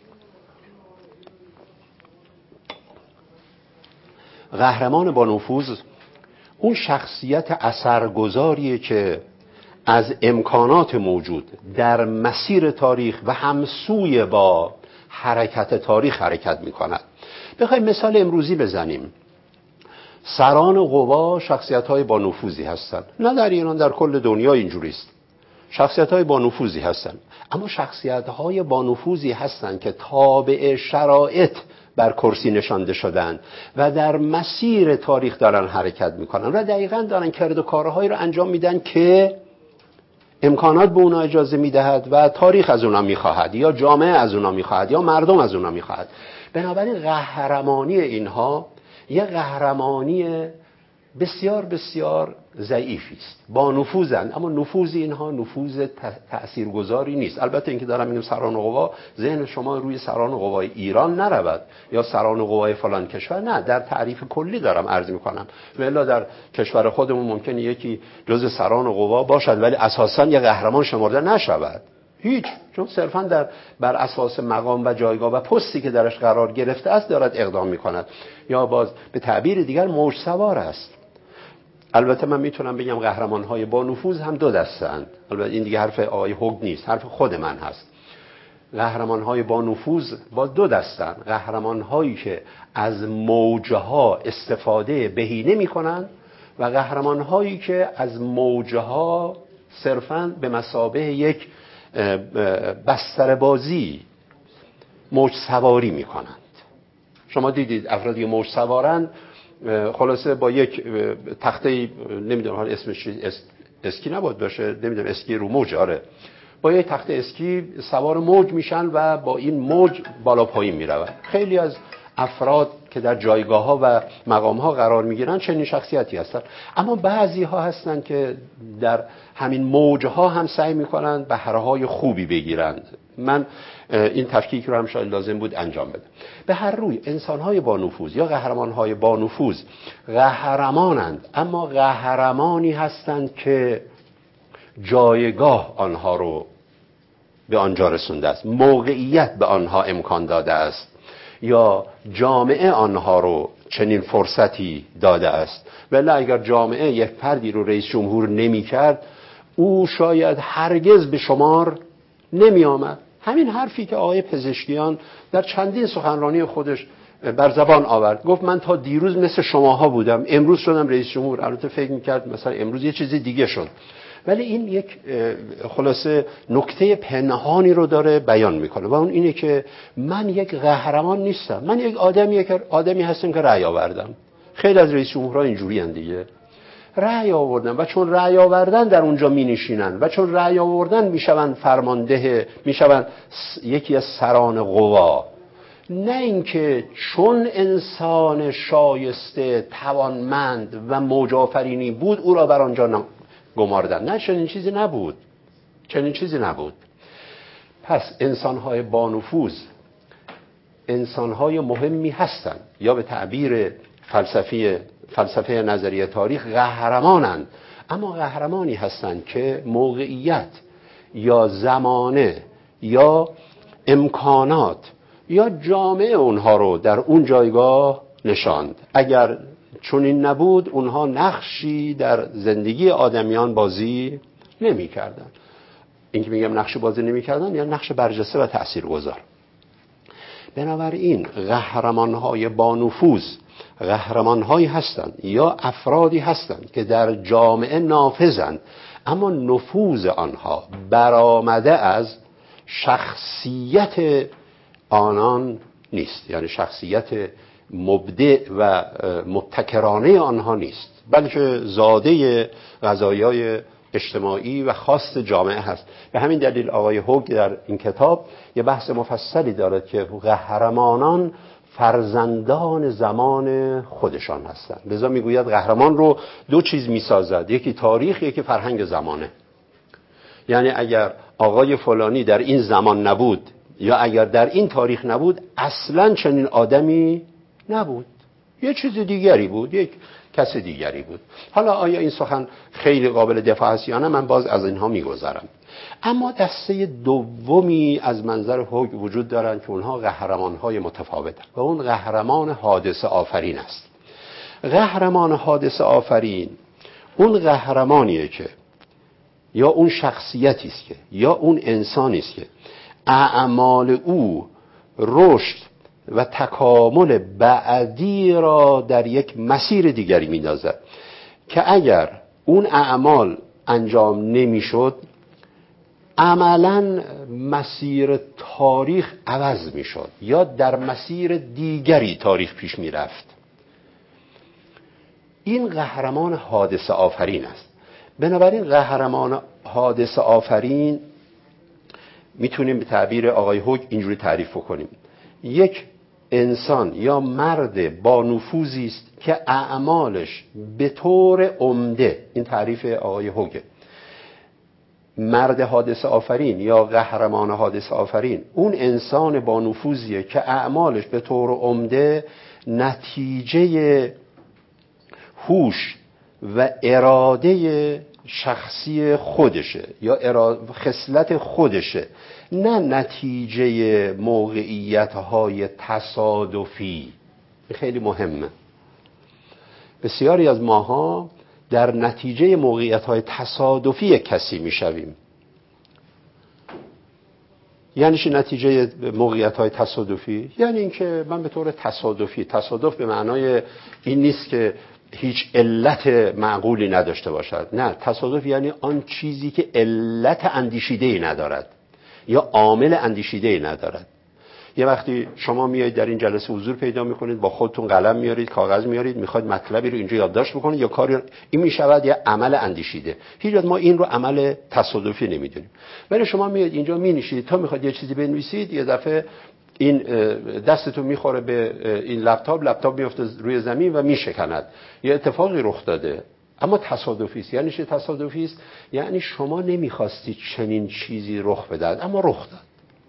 قهرمان با نفوذ اون شخصیت اثرگذاریه که از امکانات موجود در مسیر تاریخ و همسوی با حرکت تاریخ حرکت می کند. بخوایم مثال امروزی بزنیم، سران قوا شخصیت‌های با نفوذی هستند، نه در ایران، در کل دنیا اینجوری است. شخصیت‌های با نفوذی هستند، اما شخصیت‌های با نفوذی هستند که تابع شرایط بر کرسی نشانده شدند و در مسیر تاریخ دارن حرکت میکنن و دقیقاً دارن کرد و کارهایی رو انجام میدن که امکانات به اونا اجازه میدهد و تاریخ از اونا میخواهد، یا جامعه از اونا میخواهد، یا مردم از اونا میخواهد. بنابراین قهرمانی اینها یه قهرمانی بسیار بسیار ضعیفی است. با نفوذند، اما نفوذ اینها نفوذ تاثیرگذاری نیست. البته اینکه دارم میگم سران قوا، ذهن شما روی سران قوای ایران نرود یا سران قوای فلان کشور، نه، در تعریف کلی دارم عرض میکنم. والا در کشور خودمون ممکنه یکی جزء سران قوا باشد ولی اساساً یک قهرمان شمرده نشود، هیچ، چون صرفاً بر اساس مقام و جایگاه و پستی که درش قرار گرفته است دارد اقدام میکند، یا باز به تعبیر دیگر موج سوار است. البته من میتونم بگم قهرمان‌های با نفوذ هم دو دسته‌اند. البته این دیگه حرف آقای هوگ نیست، حرف خود من هست. قهرمان‌های با نفوذ با دو دسته‌اند. قهرمان‌هایی که از موجها استفاده بهینه می‌کنند و قهرمان‌هایی که از موجها صرفاً به مثابه یک بستربازی موج سواری می‌کنند. شما دیدید افرادی موج سوارند، خلاصه با یک تخته، نمیدونم حالا اسمش اسکی نباید باشه، نمیدونم اسکی رو موج، آره، با یک تخته اسکی سوار موج میشن و با این موج بالا پایین میرون. خیلی از افراد که در جایگاه ها و مقام ها قرار میگیرن چنین شخصیتی هستن، اما بعضی ها هستن که در همین موج ها هم سعی میکنن بهره های خوبی بگیرند. من این تفکیک رو هم شاید لازم بود انجام بدم. به هر روی انسان‌های با نفوذ یا قهرمان‌های با نفوذ قهرمانند، اما قهرمانی هستند که جایگاه آنها رو به آنجا رسونده است، موقعیت به آنها امکان داده است، یا جامعه آنها رو چنین فرصتی داده است. ولی اگر جامعه یک فردی رو رئیس جمهور نمی کرد، او شاید هرگز به شمار نمی آمد. همین حرفی که آقای پزشکیان در چندین سخنرانی خودش بر زبان آورد، گفت من تا دیروز مثل شماها بودم، امروز شدم رئیس جمهور. البته فکر میکرد مثلا امروز یه چیزی دیگه شد، ولی این یک خلاصه نکته پنهانی رو داره بیان میکنه و اون اینه که من یک قهرمان نیستم، من یک آدمی هستم که رأی آوردم. خیلی از رئیس جمهورها اینجوری ان دیگه، رأی آوردن و چون رأی آوردن در اونجا می نشینن و چون رأی آوردن میشون فرمانده، میشون یکی از سران قوا. نه اینکه چون انسان شایسته، توانمند و موج آفرینی بود او را بر آنجا گماردن. نه، چنین چیزی نبود، چنین چیزی نبود. پس انسان‌های با نفوذ انسان‌های مهمی هستند، یا به تعبیر فلسفه نظریه تاریخ قهرمانند، اما قهرمانی هستند که موقعیت یا زمانه یا امکانات یا جامعه اونها رو در اون جایگاه نشاند. اگر چون این نبود اونها نقشی در زندگی آدمیان بازی نمی کردن. این که میگم نقش بازی نمی کردن یا نقش برجسته و تأثیرگذار. بنابراین قهرمان‌های با نفوذ قهرمان‌هایی هستند یا افرادی هستند که در جامعه نافذند، اما نفوذ آنها برآمده از شخصیت آنان نیست، یعنی شخصیت مبدع و مبتکرانه آنها نیست، بلکه زاده قضایای اجتماعی و خاص جامعه هست. به همین دلیل آقای هوگ در این کتاب یه بحث مفصلی دارد که قهرمانان فرزندان زمان خودشان هستند. لذا میگوید قهرمان رو دو چیز میسازد، یکی تاریخ، یکی فرهنگ زمانه. یعنی اگر آقای فلانی در این زمان نبود یا اگر در این تاریخ نبود، اصلاً چنین آدمی نبود، یه چیز دیگری بود، یک کس دیگری بود. حالا آیا این سخن خیلی قابل دفاع است یا نه، من باز از اینها میگذرم. اما دسته دومی از منظر هوگ وجود دارند که اونها قهرمان‌های متفاوتند و اون قهرمان حادثه آفرین است. قهرمان حادثه آفرین اون قهرمانیه که یا اون شخصیتی است که یا اون انسانی است که اعمال او رشد و تکامل بعدی را در یک مسیر دیگری می‌اندازد که اگر اون اعمال انجام نمی‌شد عملاً مسیر تاریخ عوض می‌شد یا در مسیر دیگری تاریخ پیش می‌رفت. این قهرمان حادثه آفرین است. بنابراین قهرمان حادثه آفرین میتونیم به تعبیر آقای هوگ اینجوری تعریف کنیم: یک انسان یا مرد با نفوذی است که اعمالش به طور عمده، این تعریف آقای هوگه، مرد حادثه آفرین یا قهرمان حادثه آفرین اون انسان با نفوذیه که اعمالش به طور عمده نتیجه هوش و اراده شخصی خودشه یا خصلت خودشه، نه نتیجه موقعیت‌های تصادفی. خیلی مهمه. بسیاری از ماها در نتیجه موقعیت‌های تصادفی کسی میشویم. یعنی چه نتیجه موقعیت‌های تصادفی؟ یعنی اینکه من به طور تصادفی، تصادف به معنای این نیست که هیچ علت معقولی نداشته باشد، نه، تصادف یعنی آن چیزی که علت اندیشیده‌ای ندارد یا عامل اندیشیده‌ای ندارد. یه وقتی شما میایید در این جلسه حضور پیدا میکنید، با خودتون قلم میارید، کاغذ میارید، میخواید مطلبی رو اینجا یادداشت بکنید یا کاری، این میشود یه عمل اندیشیده. هیچ وقت ما این رو عمل تصادفی نمیدونیم. ولی شما میایید اینجا مینشینید تا میخواید یه چیزی بنویسید، یه دفعه این دستتون میخوره به این لپتاپ میفته روی زمین و میشکند. یه اتفاقی رخ داده، اما تصادفی است. یعنی چه تصادفی است؟ یعنی شما نمیخواستید چنین چیزی رخ بدهد اما رخ داد.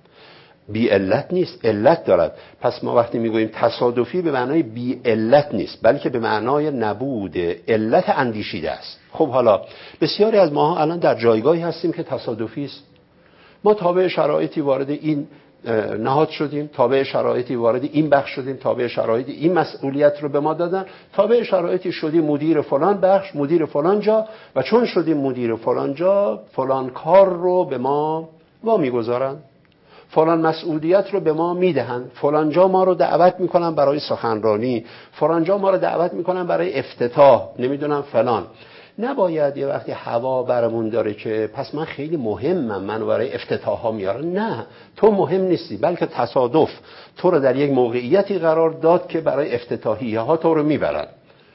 بی علت نیست، علت دارد. پس ما وقتی میگوییم تصادفی به معنای بی علت نیست، بلکه به معنای نبود علت اندیشیده است. خب حالا بسیاری از ماها الان در جایگاهی هستیم که تصادفی است. ما تابع شرایطی وارد این نهاد شدیم، تابع شرایطی وارد این بخش شدیم، تابع شرایطی این مسئولیت رو به ما دادن، تابع شرایطی شدیم مدیر فلان بخش، مدیر فلان جا، و چون شدیم مدیر فلان جا فلان کار رو به ما میگذارن، فلان مسئولیت رو به ما میدهن، فلان جا ما رو دعوت میکنن برای سخنرانی، فلان جا ما رو دعوت میکنن برای افتتاح، نمیدونم فلان. نباید یه وقتی هوا برمون داره که پس من خیلی مهمم، منو برای افتتاح ها میارن. نه، تو مهم نیستی، بلکه تصادف تو رو در یک موقعیتی قرار داد که برای افتتاحیه ها تو رو میبرن،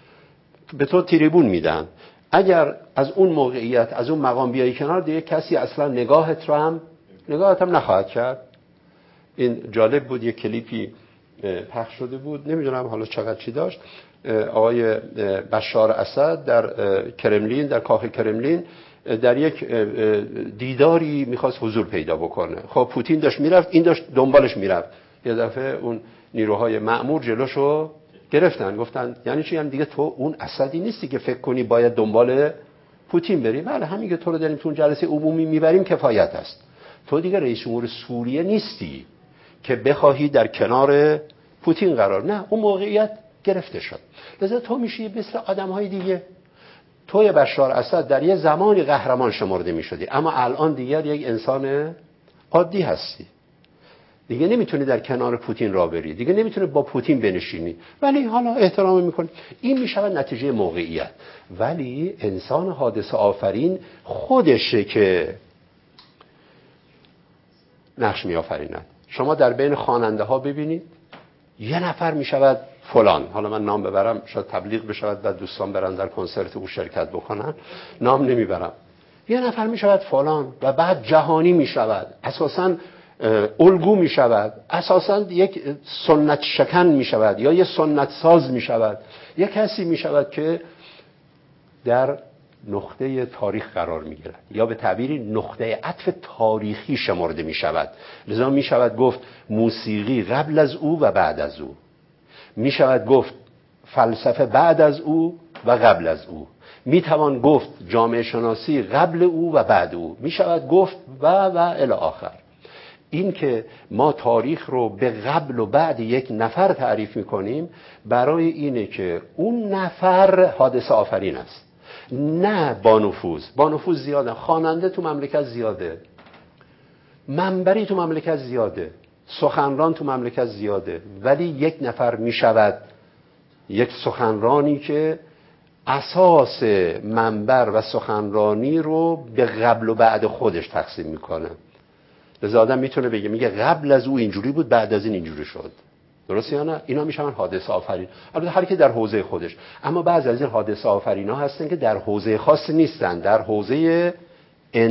به تو تریبون میدن. اگر از اون موقعیت، از اون مقام بیایی کنار، دیگه کسی اصلا نگاهت هم نخواهد کرد. این جالب بود، یک کلیپی پخش شده بود، نمیدونم حالا چقدر چی داشت. آقای بشار اسد در کرملین، در کاخ کرملین، در یک دیداری میخواست حضور پیدا بکنه. خب پوتین داشت میرفت، این داشت دنبالش میرفت. یه دفعه اون نیروهای مأمور جلوشو گرفتن، گفتن یعنی چی؟ یعنی دیگه تو اون اسدی نیستی که فکر کنی باید دنبال پوتین بری. بله، همین که تو رو داریم تو جلسه عمومی میبریم کفایت است. تو دیگه رئیس جمهور سوریه نیستی که بخواهی در کنار پوتین قرار. نه، اون موقعیت گرفته شد. لذا تو میشی مثل آدم‌های دیگه. توی بشار اسد در یه زمانی قهرمان شمرده میشدی، اما الان دیگر یک انسان عادی هستی. دیگه نمیتونی در کنار پوتین راه بری، دیگه نمیتونی با پوتین بنشینی، ولی حالا احترام میکنی. این میشود نتیجه موقعیت. ولی انسان حادثه آفرین خودشه که نقش میآفریند. شما در بین خواننده ها ببینید، یه نفر میشود فلان، حالا من نام ببرم شاید تبلیغ بشود و دوستان برن در کنسرت او شرکت بکنن، نام نمیبرم. یه نفر میشود فلان و بعد جهانی میشود، اساساً الگو میشود، اساساً یک سنت شکن میشود یا یه سنت ساز میشود، یک کسی میشود که در نقطه تاریخ قرار میگیرد یا به تعبیری نقطه عطف تاریخی شمرده میشود. لذا میشود گفت موسیقی قبل از او و بعد از او، میشود گفت فلسفه بعد از او و قبل از او، میتوان گفت جامعه شناسی قبل او و بعد او، میشود گفت و الی آخر. این که ما تاریخ رو به قبل و بعد یک نفر تعریف میکنیم، برای اینه که اون نفر حادثه آفرین است، نه با نفوذ زیاده، خواننده تو مملکت زیاده، منبری تو مملکت زیاده، سخنران تو مملکت زیاده، ولی یک نفر میشود یک سخنرانی که اساس منبر و سخنرانی رو به قبل و بعد خودش تقسیم میکنه. لذا آدم میتونه بگه میگه قبل از او اینجوری بود، بعد از این اینجوری شد. درسته یا نه؟ اینا میشن حادثه آفرین. البته هر کی در حوزه خودش. اما بعضی از این حادثه آفرینا هستن که در حوزه خاص نیستن، در حوزه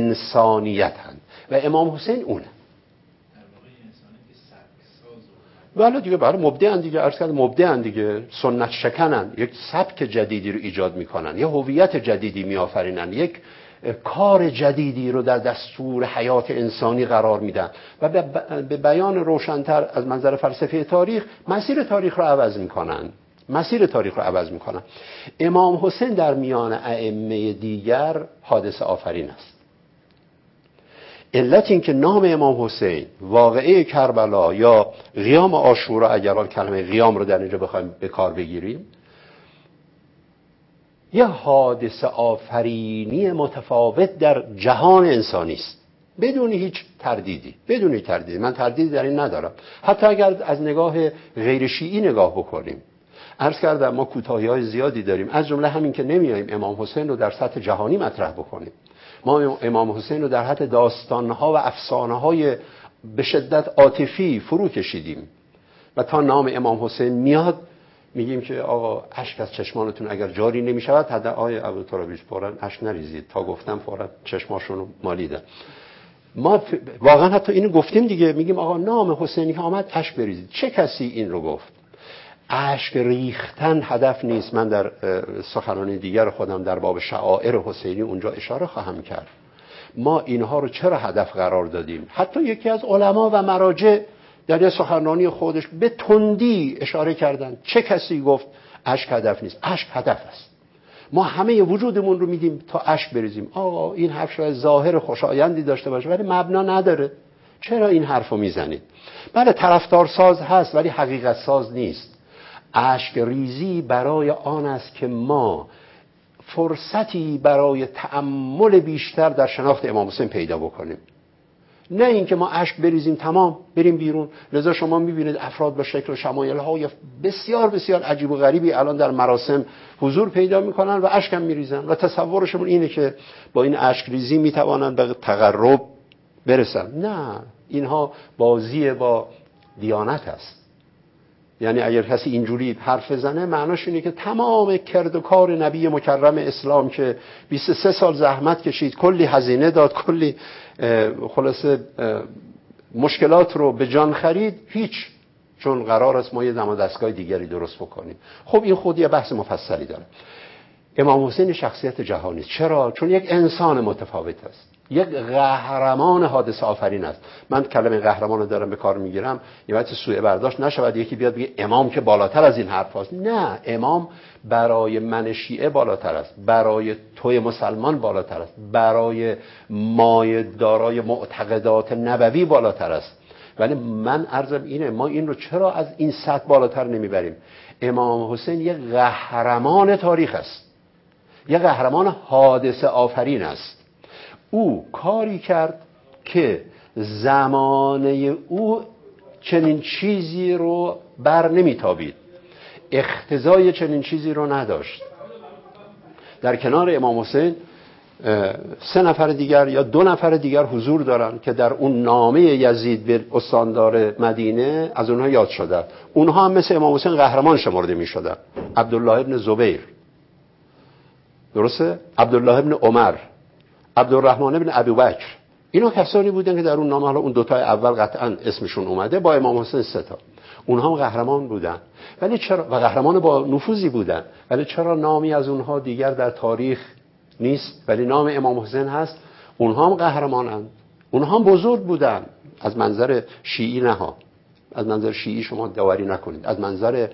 انسانیت هستند و امام حسین اونه. ولی دیگه برای مبدعن دیگه، عرض کردم مبدعن دیگه، سنت شکنن، یک سبک جدیدی رو ایجاد میکنن، یه هویت جدیدی میآفرینن، یک کار جدیدی رو در دستور حیات انسانی قرار میدن و به بیان روشن‌تر از منظر فلسفه تاریخ مسیر تاریخ رو عوض میکنن. امام حسین در میان ائمه دیگر حادثه آفرین است. علت این که نام امام حسین، واقعه کربلا یا قیام عاشورا، اگر آن کلمه قیام رو در اینجا بخوایم به کار بگیریم، یه حادثه آفرینی متفاوت در جهان انسانی است، بدون هیچ تردیدی. من تردیدی در این ندارم. حتی اگر از نگاه غیر شیعی نگاه بکنیم، عرض کردم ما کوتاهی‌های زیادی داریم، از جمله همین که نمیاییم امام حسین رو در سطح جهانی مطرح بکنیم. ما امام حسین رو در حد داستان‌ها و افسانه‌های به شدت عاطفی فرو کشیدیم و تا نام امام حسین میاد میگیم که آقا اشک از چشمانتون اگر جاری نمیشود، حد آیه ابوالترابی فوراً اشک نریزید، تا گفتم فوراً چشماشون رو مالیدن. ما واقعا حتی اینو گفتیم دیگه، میگیم آقا نام حسینی که آمد اشک بریزید. چه کسی این رو گفت؟ اشک ریختن هدف نیست. من در سخنرانی دیگر خودم در باب شعائر حسینی اونجا اشاره خواهم کرد. ما اینها رو چرا هدف قرار دادیم؟ حتی یکی از علما و مراجع در یه سخنرانی خودش به تندی اشاره کردن. چه کسی گفت اشک هدف نیست؟ اشک هدف است. ما همه وجودمون رو میدیم تا اشک بریزیم. آقا این حرف شاید ظاهر خوشایندی داشته باشه ولی مبنا نداره. چرا این حرفو میزنید؟ بله طرفدار ساز هست ولی حقیقت ساز نیست. اشک ریزی برای آن است که ما فرصتی برای تأمل بیشتر در شناخت امام حسین پیدا بکنیم، نه اینکه ما اشک بریزیم تمام بریم بیرون. لذا شما میبینید افراد با شکل و شمایل‌های بسیار بسیار عجیب و غریبی الان در مراسم حضور پیدا میکنن و اشک هم میریزن و تصورشون اینه که با این اشک ریزی میتوانند به تقرب برسن. نه، اینها بازی با دیانت است. یعنی اگر کسی اینجوری حرف بزنه معناش اینه که تمام کرد و کار نبی مکرم اسلام که 23 سال زحمت کشید، کلی هزینه داد، کلی خلاصه مشکلات رو به جان خرید، هیچ، چون قرار است ما یه دم و دستگاه دیگری درست بکنیم. خب این خود یه بحث مفصلی داره. امام حسین شخصیت جهانی است. چرا؟ چون یک انسان متفاوت است، یک قهرمان حادثه آفرین است. من کلمه قهرمان رو دارم به کار میگیرم یه وقت سوء برداشت نشود یکی بیاد بگه امام که بالاتر از این حرف هست. نه، امام برای من شیعه بالاتر است، برای توی مسلمان بالاتر است، برای مای دارای معتقدات نبوی بالاتر است. ولی من عرضم اینه ما این رو چرا از این سطح بالاتر نمیبریم؟ امام حسین یک قهرمان تاریخ است، یک قهرمان حادثه آفرین است. او کاری کرد که زمانه او چنین چیزی رو بر نمیتابید، اقتضای چنین چیزی رو نداشت. در کنار امام حسین 3 نفر دیگر یا 2 نفر دیگر حضور دارن که در اون نامه یزید به استاندار مدینه از اونها یاد شده. اونها هم مثل امام حسین قهرمان شمرده می شدن. عبدالله ابن زبیر، درسته؟ عبدالله ابن عمر، عبدالرحمن ابن ابوبکر، اینا کسانی بودن که در اون نامه، حالا اون 2 تا اول قطعا اسمشون اومده، با امام حسین 3 تا، اونها هم قهرمان بودن. ولی چرا؟ و قهرمان با نفوذی بودن. ولی چرا نامی از اونها دیگر در تاریخ نیست ولی نام امام حسین هست؟ اونها هم قهرمانند، اونها هم بزرگ بودن. از منظر شیعی نه ها، از منظر شیعی شما داوری نکنید، از منظر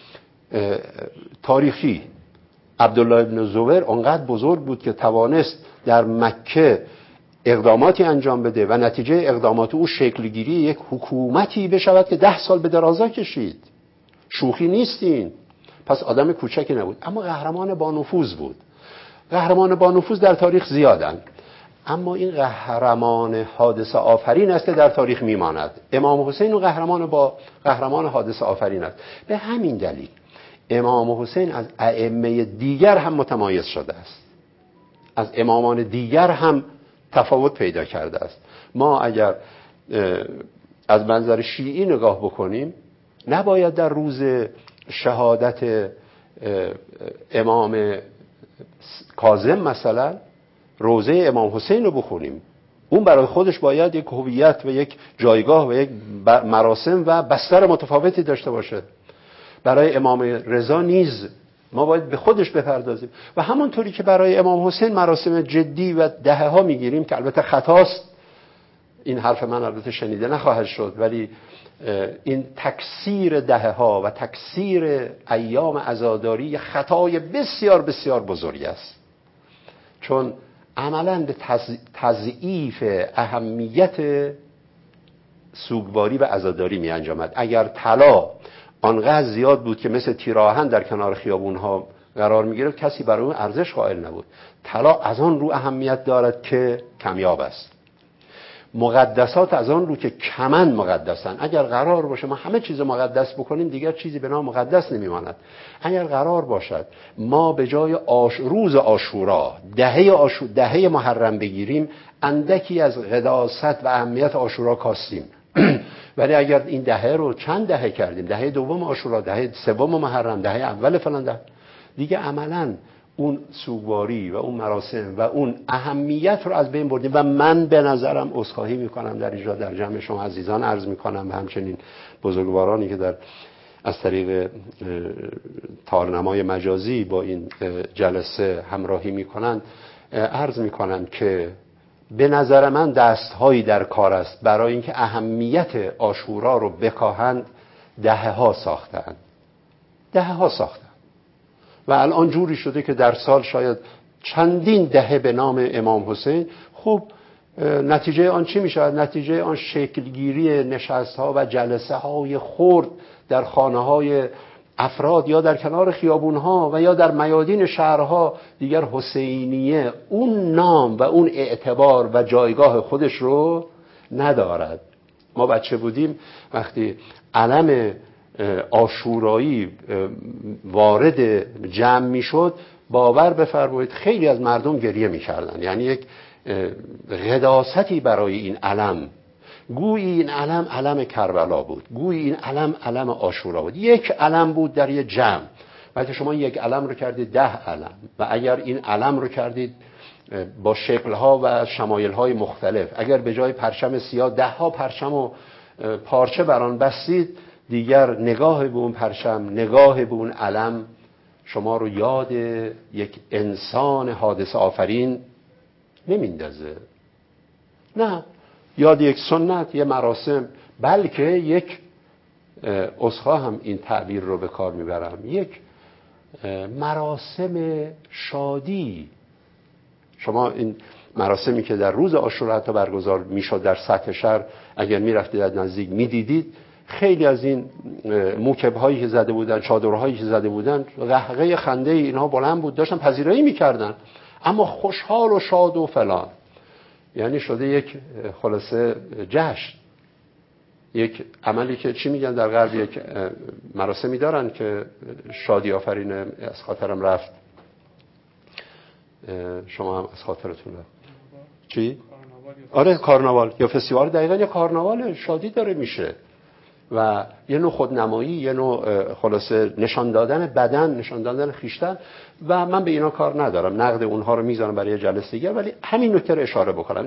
تاریخی عبدالله ابن زبیر اونقدر بزرگ بود که توانست در مکه اقداماتی انجام بده و نتیجه اقدامات او شکلگیری یک حکومتی بشود که 10 سال به درازا کشید. شوخی نیستین. پس آدم کوچکی نبود، اما قهرمان با نفوذ بود. قهرمان با نفوذ در تاریخ زیادن، اما این قهرمان حادثه آفرین است که در تاریخ میماند. امام حسین قهرمان حادثه آفرین است. به همین دلیل امام حسین از ائمه دیگر هم متمایز شده است، از امامان دیگر هم تفاوت پیدا کرده است. ما اگر از منظر شیعی نگاه بکنیم، نباید در روز شهادت امام کاظم مثلا روزه امام حسین رو بخونیم. اون برای خودش باید یک هویت و یک جایگاه و یک مراسم و بستر متفاوتی داشته باشه. برای امام رضا نیز ما باید به خودش بپردازیم و همونطوری که برای امام حسین مراسم جدی و دهه‌ها میگیریم که البته خطاست، این حرف من البته شنیده نخواهد شد، ولی این تکثیر دهه‌ها و تکثیر ایام عزاداری خطای بسیار بسیار بزرگی است، چون عملاً به تضعیف اهمیت سوگواری و عزاداری می انجامد. اگر طلا آنقدر زیاد بود که مثل تیراهن در کنار خیابونها قرار می گرفت، کسی برای اون ارزش قائل نبود. طلا از آن رو اهمیت دارد که کمیاب است. مقدسات از آن رو که کمن مقدسن. اگر قرار باشه ما همه چیز مقدس بکنیم، دیگر چیزی به نام مقدس نمیماند. اگر قرار باشد ما به جای روز عاشورا دهه محرم بگیریم، اندکی از قداست و اهمیت عاشورا کاستیم. ولی اگر این دهه رو چند دهه کردیم، دهه دوم عاشورا، دهه سوم محرم، دهه اول فلان ده، دیگه عملاً اون سوگواری و اون مراسم و اون اهمیت رو از بین بردیم. و من به نظرم عذرخواهی میکنم در اینجا در جمع شما عزیزان عرض میکنم و همچنین بزرگوارانی که از طریق تارنمای مجازی با این جلسه همراهی میکنند، عرض میکنم که به نظر من دستهایی در کار است برای اینکه اهمیت عاشورا رو بکاهند. دهه‌ها ساختند و الان جوری شده که در سال شاید چندین دهه به نام امام حسین. خب نتیجه آن چی میشه؟ نتیجه آن شکلگیری نشست‌ها و جلسه‌های خرد در خانه‌های افراد یا در کنار خیابون‌ها و یا در میادین شهرها دیگر حسینیه اون نام و اون اعتبار و جایگاه خودش رو ندارد. ما بچه بودیم وقتی علم عاشورایی وارد جمع میشد، باور بفرمایید خیلی از مردم گریه میکردن. یعنی یک قداستی برای این علم، گویی این علم کربلا بود، گویی این علم عاشورا بود. یک علم بود در یک جمع. وقتی شما یک علم رو کردید 10 علم و اگر این علم رو کردید با شکل‌ها و شمایل‌های مختلف، اگر به جای پرچم سیاه 10 پرچم و پارچه بر آن بستید، دیگر نگاه به اون پرچم، نگاه به اون علم شما رو یاد یک انسان حادثه آفرین نمیندازه، نه یاد یک سنت، یک مراسم، بلکه یک عذرخواه هم این تعبیر رو به کار میبرم، یک مراسم شادی. شما این مراسمی که در روز عاشورا حتی برگزار میشد در سطح شهر، اگر میرفتید از نزدیک میدیدید خیلی از این موکب‌هایی که زده بودن، چادرهایی که زده بودن، قهقه خنده اینها بلند بود، داشتن پذیرایی میکردن، اما خوشحال و شاد و فلان. یعنی شده یک خلاصه جشن، یک عملی که چی میگن در غرب، یک مراسمی دارن که شادی آفرین، از خاطرم رفت، شما هم از خاطرتون رفت چی؟ آره کارناوال یا فستیوال، دقیقاً یا کارناوال شادی داره میشه و یه نوع خودنمایی، یه نوع خلاصه نشان دادن بدن، نشان دادن خیشتن. و من به اینا کار ندارم، نقد اونها رو میذارم برای جلسه دیگه، ولی همین نکته رو اشاره بکنم.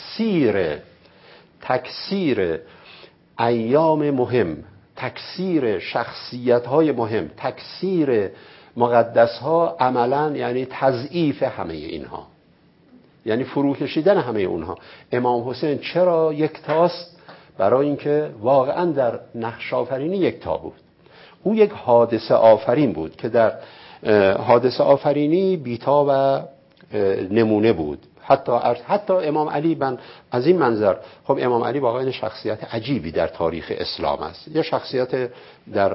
تکثیر ایام مهم، تکثیر شخصیت‌های مهم، تکثیر مقدس‌ها عملاً یعنی تضعیف همه اینها، یعنی فرو کشیدن همه اونها. امام حسین چرا یکتاست؟ برای اینکه واقعا در نقش آفرینی یکتا بود. او یک حادثه آفرین بود که در حادثه آفرینی بیتا و نمونه بود. حتی امام علی، من از این منظر، خب امام علی واقعا شخصیت عجیبی در تاریخ اسلام است، یه شخصیت در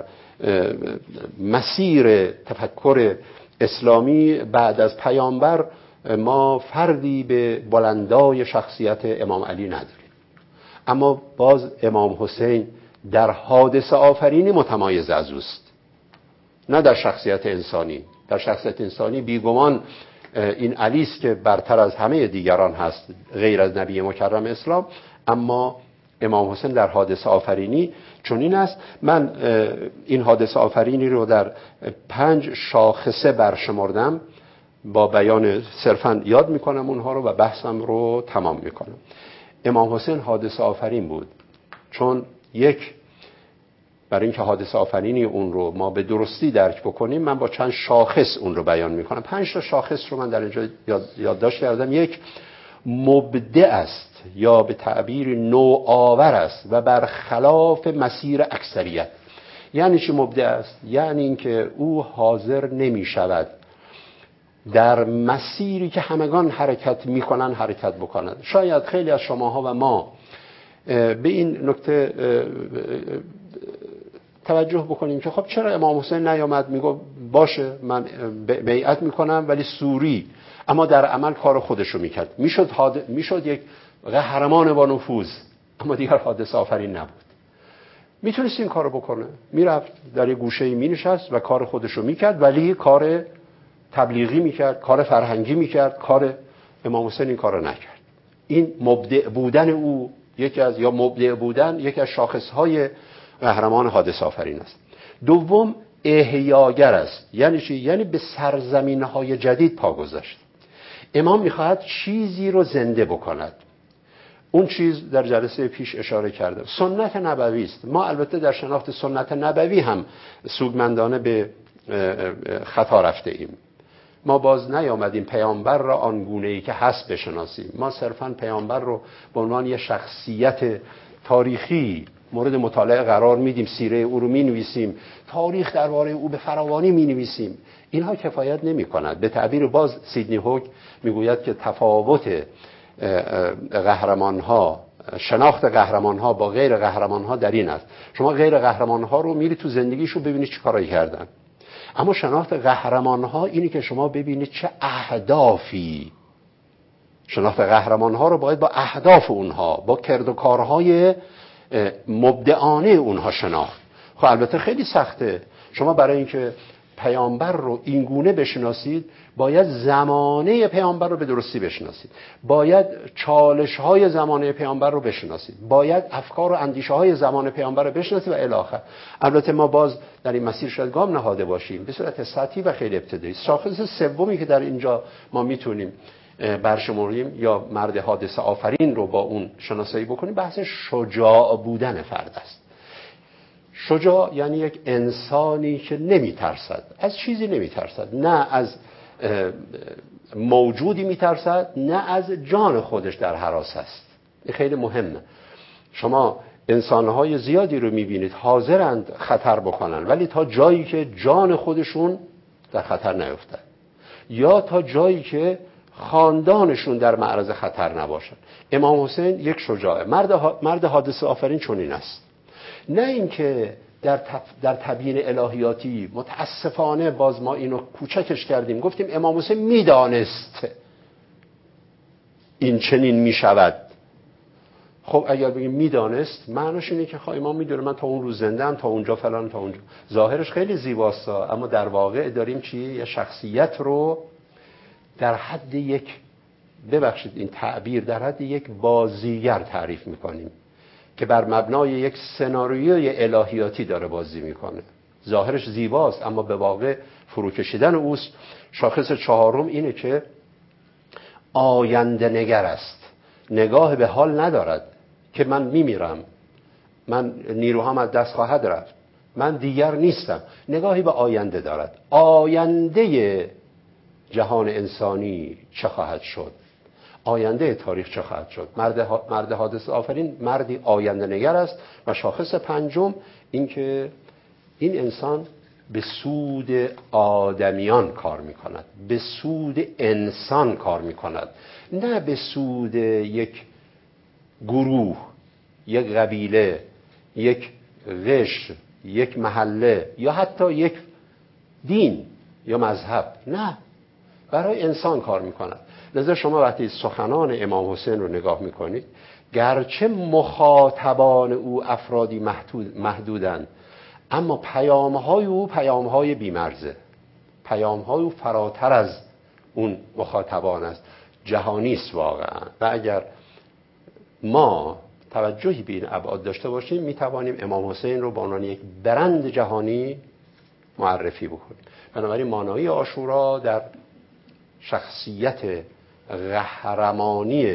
مسیر تفکر اسلامی بعد از پیامبر ما فردی به بلندای شخصیت امام علی نداریم، اما باز امام حسین در حادثه آفرینی متمایز از اوست، نه در شخصیت انسانی. در شخصیت انسانی بیگمان این علی است که برتر از همه دیگران هست غیر از نبی مکرم اسلام، اما امام حسین در حادثه آفرینی چنین است. من این حادثه آفرینی رو در 5 شاخصه برشمردم، با بیان صرفا یاد میکنم اونها رو و بحثم رو تمام میکنم. امام حسین حادثه آفرین بود، چون برای اینکه حادثه آفرینی اون رو ما به درستی درک بکنیم، من با چند شاخص اون رو بیان میکنم. 5 تا شاخص رو من در اینجا یادداشت کردم. 1، مبدع است یا به تعبیر نوآور است و برخلاف مسیر اکثریت. یعنی چی مبدع است؟ یعنی اینکه او حاضر نمی شود در مسیری که همگان حرکت میکنن حرکت بکنن. شاید خیلی از شماها و ما به این نکته توجه بکنیم که خب چرا امام حسین نیامد؟ میگو باشه من بیعت میکنم ولی سوری، اما در عمل کار خودش رو میکرد. میشد یک قهرمان با نفوذ، اما دیگر حادثه آفرین نبود. میتونست این کارو بکنه، میرفت در یه گوشه‌ای مینشست و کار خودش رو میکرد، ولی کار تبلیغی میکرد، کار فرهنگی میکرد. کار امام حسین این کارو نکرد. این مبدع بودن او مبدع بودن یکی از شاخصهای قهرمان حادثه آفرین است. 2، احیاگر است. یعنی چی؟ یعنی به سرزمین‌های جدید پا گذاشت. امام میخواهد چیزی رو زنده بکند. اون چیز در جلسه پیش اشاره کردم، سنت نبوی است. ما البته در شناخت سنت نبوی هم سودمندانه به خطا رفته ایم. ما باز نیامدیم پیامبر را آنگونه‌ای که هست بشناسیم. ما صرفاً پیامبر رو به عنوان یک شخصیت تاریخی مورد مطالعه قرار میدیم، سیره او رو مینویسیم، تاریخ درباره او به فراوانی مینویسیم. اینها کفایت نمی‌کند. به تعبیر باز سیدنی هوک میگوید که تفاوت قهرمان‌ها، شناخت قهرمان‌ها با غیر قهرمان‌ها در این است: شما غیر قهرمان‌ها رو میری تو زندگیشو ببینید چه کارایی کردن، اما شناخت قهرمان‌ها اینی که شما ببینید چه اهدافی. شناخت قهرمان‌ها رو باید با اهداف اونها، با کرد و کارهای مبدعانه اونها شناخت. خب البته خیلی سخته. شما برای اینکه پیامبر رو اینگونه بشناسید باید زمانه پیامبر رو به درستی بشناسید، باید چالش‌های زمانه پیامبر رو بشناسید، باید افکار و اندیشه‌های زمانه پیامبر رو بشناسید و الی آخر. البته ما باز در این مسیر شاید گام نهاده باشیم به صورت سطحی و خیلی ابتدایی. شاخص سومی که در اینجا ما میتونیم برشماریم یا مرد حادثه آفرین رو با اون شناسایی بکنیم، بحث شجاع بودن فرد است. شجاع یعنی یک انسانی که نمیترسد، از چیزی نمیترسد، نه از موجودی میترسد، نه از جان خودش در هراس است. این خیلی مهمه. شما انسانهای زیادی رو میبینید حاضرند خطر بکنن، ولی تا جایی که جان خودشون در خطر نیفتد، یا تا جایی که خاندانشون در معرض خطر نباشن. امام حسین یک شجاعه، مرد حادثه آفرین چنین است. نه اینکه در تبیین الهیاتی متاسفانه باز ما اینو کوچکش کردیم، گفتیم امام حسین میدانست این چنین میشود. خب اگر بگیم میدانست، معناش اینه که امام میدونه من تا اون روز زنده‌ام، تا اونجا فلان، تا اونجا. ظاهرش خیلی زیباست، اما در واقع داریم یه شخصیت رو در حد یک، ببخشید این تعبیر، در حد یک بازیگر تعریف میکنیم که بر مبنای یک سناریوی الهیاتی داره بازی میکنه. ظاهرش زیباست اما به واقع فروکشیدن اوست. شاخص 4 اینه که آینده نگر است. نگاه به حال ندارد که من میمیرم، من نیروهام از دست خواهد رفت، من دیگر نیستم. نگاهی به آینده دارد. آینده جهان انسانی چه خواهد شد؟ آینده تاریخ چه خواهد شد؟ مرد حادثه آفرین مردی آینده نگر است. و شاخص 5 این که این انسان به سود آدمیان کار میکند، به سود انسان کار میکند، نه به سود یک گروه، یک قبیله، یک قشر، یک محله یا حتی یک دین یا مذهب. نه، برای انسان کار میکند. لذا شما وقتی سخنان امام حسین رو نگاه میکنید، گرچه مخاطبان او افرادی محدودن، اما پیامهای او پیامهای بیمرزه، پیامهای او فراتر از اون مخاطبان است، جهانی است واقعا. و اگر ما توجهی به این ابعاد داشته باشیم میتوانیم امام حسین رو به عنوان یک برند جهانی معرفی بکنیم. بنابراین مانایی عاشورا در شخصیت قهرمانی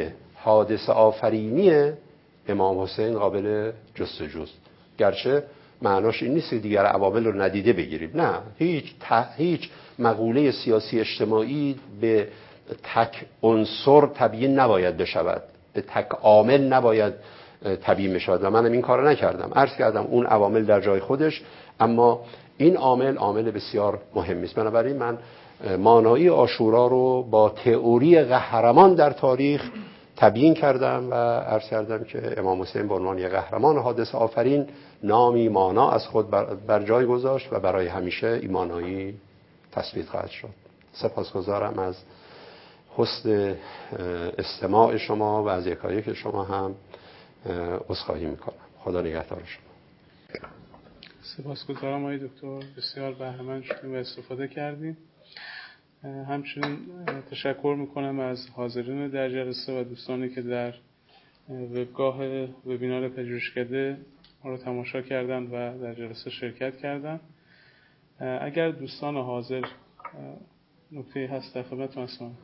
حادثه آفرینی امام حسین قابل جستجوست. گرچه معناش این نیست که دیگر عوامل رو ندیده بگیریم، نه، هیچ مقوله سیاسی اجتماعی به تک عنصر تبیین نباید بشود، به تک عامل نباید تبیین بشود و منم این کارو نکردم. عرض کردم اون عوامل در جای خودش، اما این عامل بسیار مهمی است. بنابراین من مانایی عاشورا رو با تئوری قهرمان در تاریخ تبیین کردم و عرض کردم که امام حسین به عنوان یک قهرمان حادثه آفرین نامی مانا از خود بر جای گذاشت و برای همیشه این مانایی تثبیت خواهد شد. سپاسگزارم از حسن استماع شما و از یکایک شما هم عذرخواهی میکنم. خدا نگهدار شما. سپاسگزارم آقای دکتر، بسیار بهره‌مند شدیم و استفاده کردیم. همچنین تشکر میکنم از حاضرین در جلسه و دوستانی که در وبگاه وبینار پژوهشکده ما رو تماشا کردند و در جلسه شرکت کردند. اگر دوستان حاضر نکته هست در خدمتتون هستم.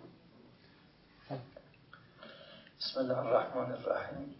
بسم الله الرحمن الرحیم.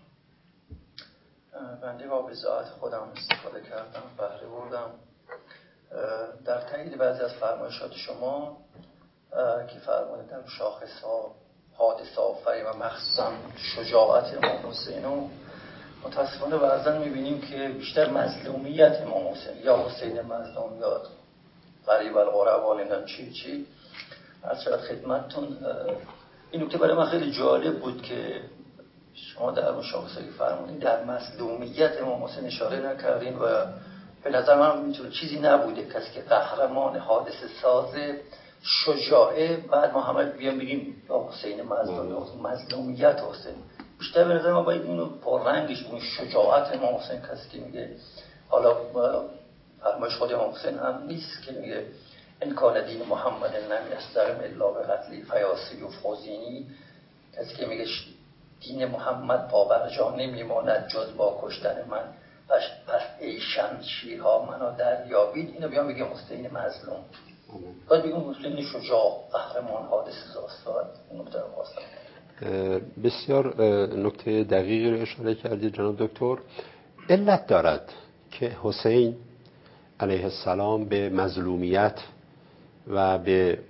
بنده با بضاعت خودم استفاده کردم، بهره بردم. در تایید بعضی از فرمایشات شما که فرمودید در شاخص‌ها حادثه آفرین و مخصوصا شجاعت امام حسین و متاسفانه بعضا می‌بینیم که بیشتر مظلومیت امام حسین یا حسین مظلوم یا غریب الغربا نمیدونم چی از شاید خدمتتون. این نکته برای من خیلی جالب بود که شما در مشاخصه‌ای فرمودید در مظلومیت امام حسین اشاره نکردین و به نظر من میتونه چیزی نبوده کسی که قهرمان حادثه سازه شجاعه بعد ما همه بگیم حسین مظلومیت حسین. بیشتر به نظر من باید اینو پررنگش بود، شجاعت امام حسین. کسی که میگه حالا فرمایش خود امام حسین هم نیست که میگه ان کان دین محمد لم یسترم الا بقتل فیاسی و فوزینی، کسی که میگه دین محمد پابر جا نمیماند جز با کشتن من، پس ای شمشیرها منو دریابید. اینو بیان بگیم حسین مظلوم، باید بگیم حسین شجاع قهرمان حادثه زاستاد. این نکته رو خواستم. بسیار نکته دقیقی رو اشاره کردید جناب دکتر. علت دارد که حسین علیه السلام به مظلومیت و به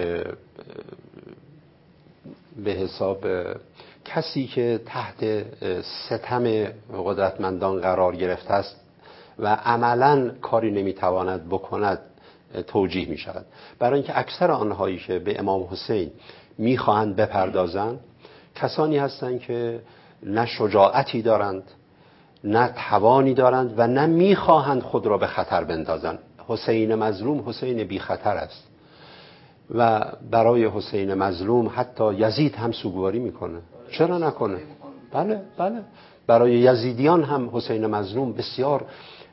حساب کسی که تحت ستم قدرتمندان قرار گرفته است و عملاً کاری نمیتواند بکند توجیه می شود. برای اینکه اکثر آنهایی که به امام حسین میخواهند بپردازند کسانی هستند که نه شجاعتی دارند، نه توانی دارند و نه میخواهند خود را به خطر بندازند. حسین مظلوم حسین بی خطر است و برای حسین مظلوم حتی یزید هم سوگواری میکنه. چرا نکنه؟ بله برای یزیدیان هم حسین مظلوم بسیار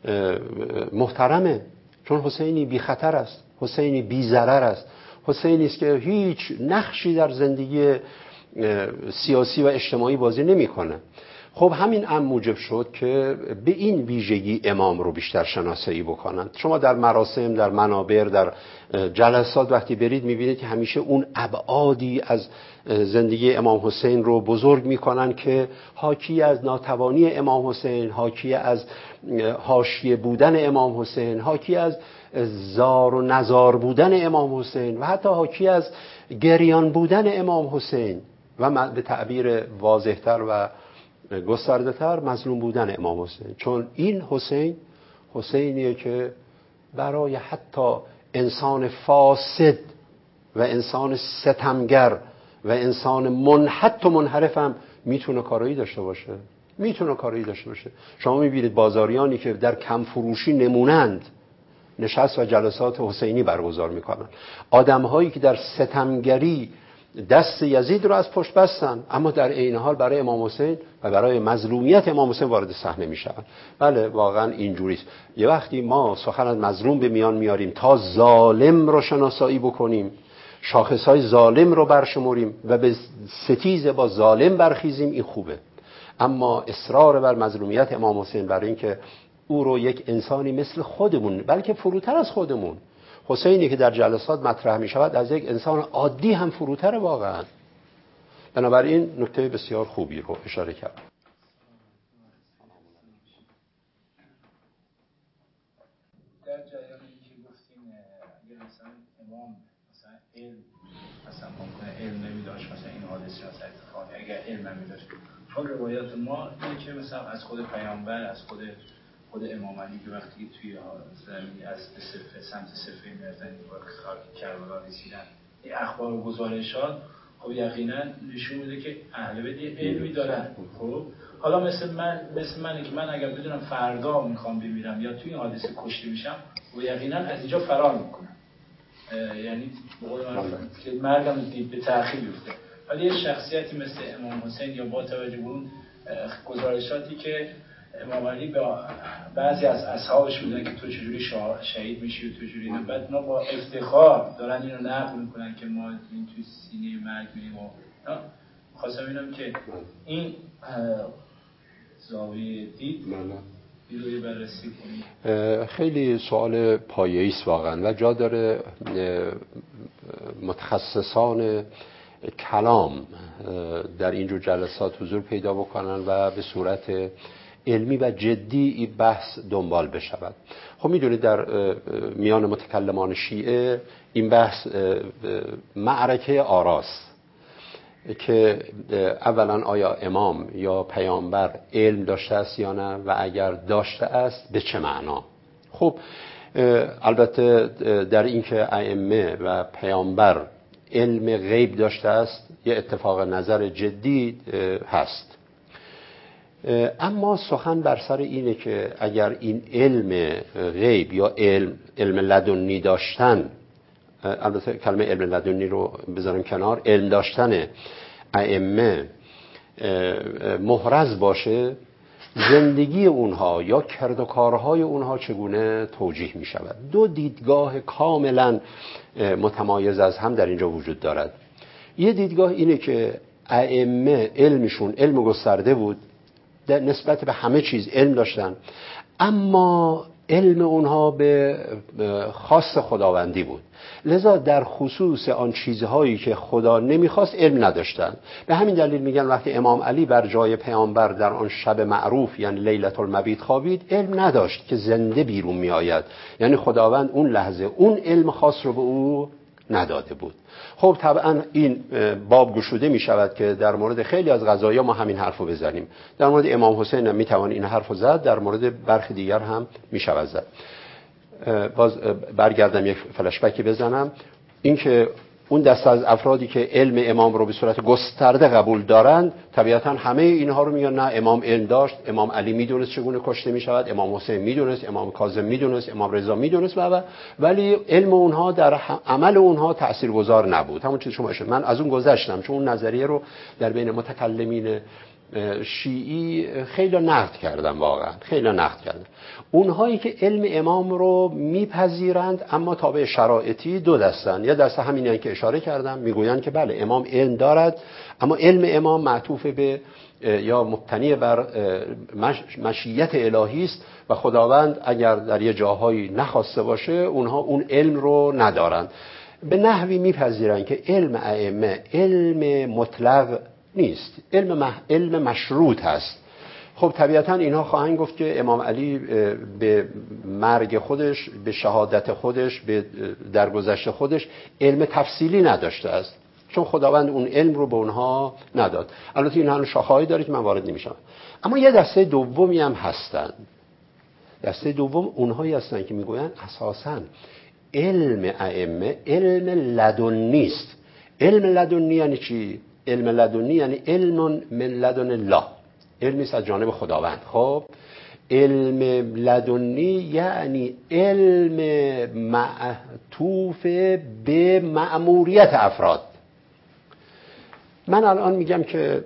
محترمه، چون حسینی بی خطر است، حسینی بی ضرر است، حسینی است که هیچ نقشی در زندگی سیاسی و اجتماعی بازی نمیکنه. خب همین موجب شد که به این ویژگی امام رو بیشتر شناسایی بکنند. شما در مراسم، در منابر، در جلسات وقتی برید میبینید که همیشه اون ابعادی از زندگی امام حسین رو بزرگ میکنن که حاکی از ناتوانی امام حسین، حاکی از حاشیه بودن امام حسین، حاکی از زار و نزار بودن امام حسین و حتی حاکی از گریان بودن امام حسین و به تعبیر واضح‌تر و گسترده تر مظلوم بودن امام حسین. چون این حسین حسینیه که برای حتی انسان فاسد و انسان ستمگر و انسان منحط و منحرف هم میتونه کارایی داشته باشه. شما میبینید بازاریانی که در کم فروشی نمونند نشست و جلسات حسینی برگزار میکنن، آدمهایی که در ستمگری دست یزید رو از پشت بستن اما در عین حال برای امام حسین و برای مظلومیت امام حسین وارد صحنه میشن. بله واقعا اینجوریست. یه وقتی ما سخن از مظلوم به میان میاریم تا ظالم رو شناسایی بکنیم، شاخصهای ظالم رو برشمریم و به ستیز با ظالم برخیزیم، این خوبه. اما اصرار بر مظلومیت امام حسین برای اینکه او رو یک انسانی مثل خودمون بلکه فروتر از خودمون، حسینی که در جلسات مطرح می شود از یک انسان عادی هم فروتره واقعا. بنابراین نکته بسیار خوبی رو اشاره کرد. در جریانی که گفتین اگر مثلا امام مثلا علم نمی‌داشت، مثلا این حادثه مثلا اتفاقی اگر علم نمی‌داشت، چون روایات ما اینه که مثلا از خود پیامبر، از خود امام علی که وقتی توی زمین از سمت صفین میرفتن با خاک کربلا رسیدن، این اخبار و گزارشات خب یقینا نشون میده که اهل بیت علمی دارن. خب حالا مثل من که من اگر بدونم فردا میخوام بمیرم یا توی این حادثه کشته میشم و یقینا از اینجا فرار میکنم، یعنی به قول معروف که مرگم به تأخیر بیفته. ولی یه شخصیتی مثل امام حسین یا با توجه به اون گزارشاتی که امام علی به بعضی از اصحابش بودن که تو چجوری شهید میشی و تو چجوری نه، بعد اینا با افتخار دارن اینو نقل میکنن که ما این توی سینه مرگ میریم و خواستم اینم که این زاویه دید این رو یه بررسی کنیم. خیلی سوال پایه‌ای است واقعا و جا داره متخصصان کلام در اینجور جلسات حضور پیدا بکنن و به صورت علمی و جدی این بحث دنبال بشود. خب میدونید در میان متکلمان شیعه این بحث معرکه آراست که اولا آیا امام یا پیامبر علم داشته است یا نه و اگر داشته است به چه معنا. خب البته در این که ائمه و پیامبر علم غیب داشته است یه اتفاق نظر جدی هست، اما سخن بر سر اینه که اگر این علم غیب یا علم لدنی داشتن، البته کلمه علم لدنی رو بذاریم کنار، علم داشتن ائمه محرز باشه، زندگی اونها یا کرد و کارهای اونها چگونه توجیه می شود. دو دیدگاه کاملا متمایز از هم در اینجا وجود دارد. یه دیدگاه اینه که ائمه علمشون علم گسترده بود، در نسبت به همه چیز علم داشتن، اما علم اونها به خاص خداوندی بود، لذا در خصوص آن چیزهایی که خدا نمیخواست علم نداشتن. به همین دلیل میگن وقتی امام علی بر جای پیامبر در آن شب معروف یعنی لیلة المبیت خوابید، علم نداشت که زنده بیرون میآید، یعنی خداوند اون لحظه اون علم خاص رو به او نداده بود. خب طبعا این باب گشوده می شود که در مورد خیلی از قضایا ما همین حرفو بزنیم. در مورد امام حسین هم می توان این حرفو زد، در مورد برخی دیگر هم می شود زد. باز برگردم یک فلشبکی بزنم، این که اون دسته از افرادی که علم امام رو به صورت گسترده قبول دارند طبیعتا همه اینها رو میگن نه امام علم داشت، امام علی میدونست چگونه کشته میشود، امام حسین میدونست، امام کاظم میدونست، امام رضا میدونست ولی علم اونها در عمل اونها تاثیرگذار نبود. همون چیز شما شد. من از اون گذشتم چون اون نظریه رو در بین متکلمین شیعی خیلی نقد کردم، واقعا خیلی نقد کردم. اونهایی که علم امام رو میپذیرند اما تابع شرایطی دو دستن. یه دسته همینایی که اشاره کردم، میگویند که بله امام علم دارد اما علم امام معطوف به یا مبتنی بر مشیت الهی است و خداوند اگر در یه جاهایی نخواسته باشه اونها اون علم رو ندارند. به نحوی میپذیرند که علم ائمه علم مطلق نیست، علم مشروط هست. خب طبیعتا اینها خواهند گفت که امام علی به مرگ خودش، به شهادت خودش، به درگذشت خودش علم تفصیلی نداشته است چون خداوند اون علم رو به اونها نداد. البته این هم شاخه‌ای داره که من وارد نمیشم. اما یه دسته دومی هم هستن. دسته دوم اونهایی هستن که میگوین اساساً علم ائمه علم لدنی است. علم لدنی یعنی چی؟ علم لدنی یعنی علم من لدن الله، علمی از جانب خداوند. خب علم لدنی یعنی علم معطوف به مأموریت افراد. من الان میگم که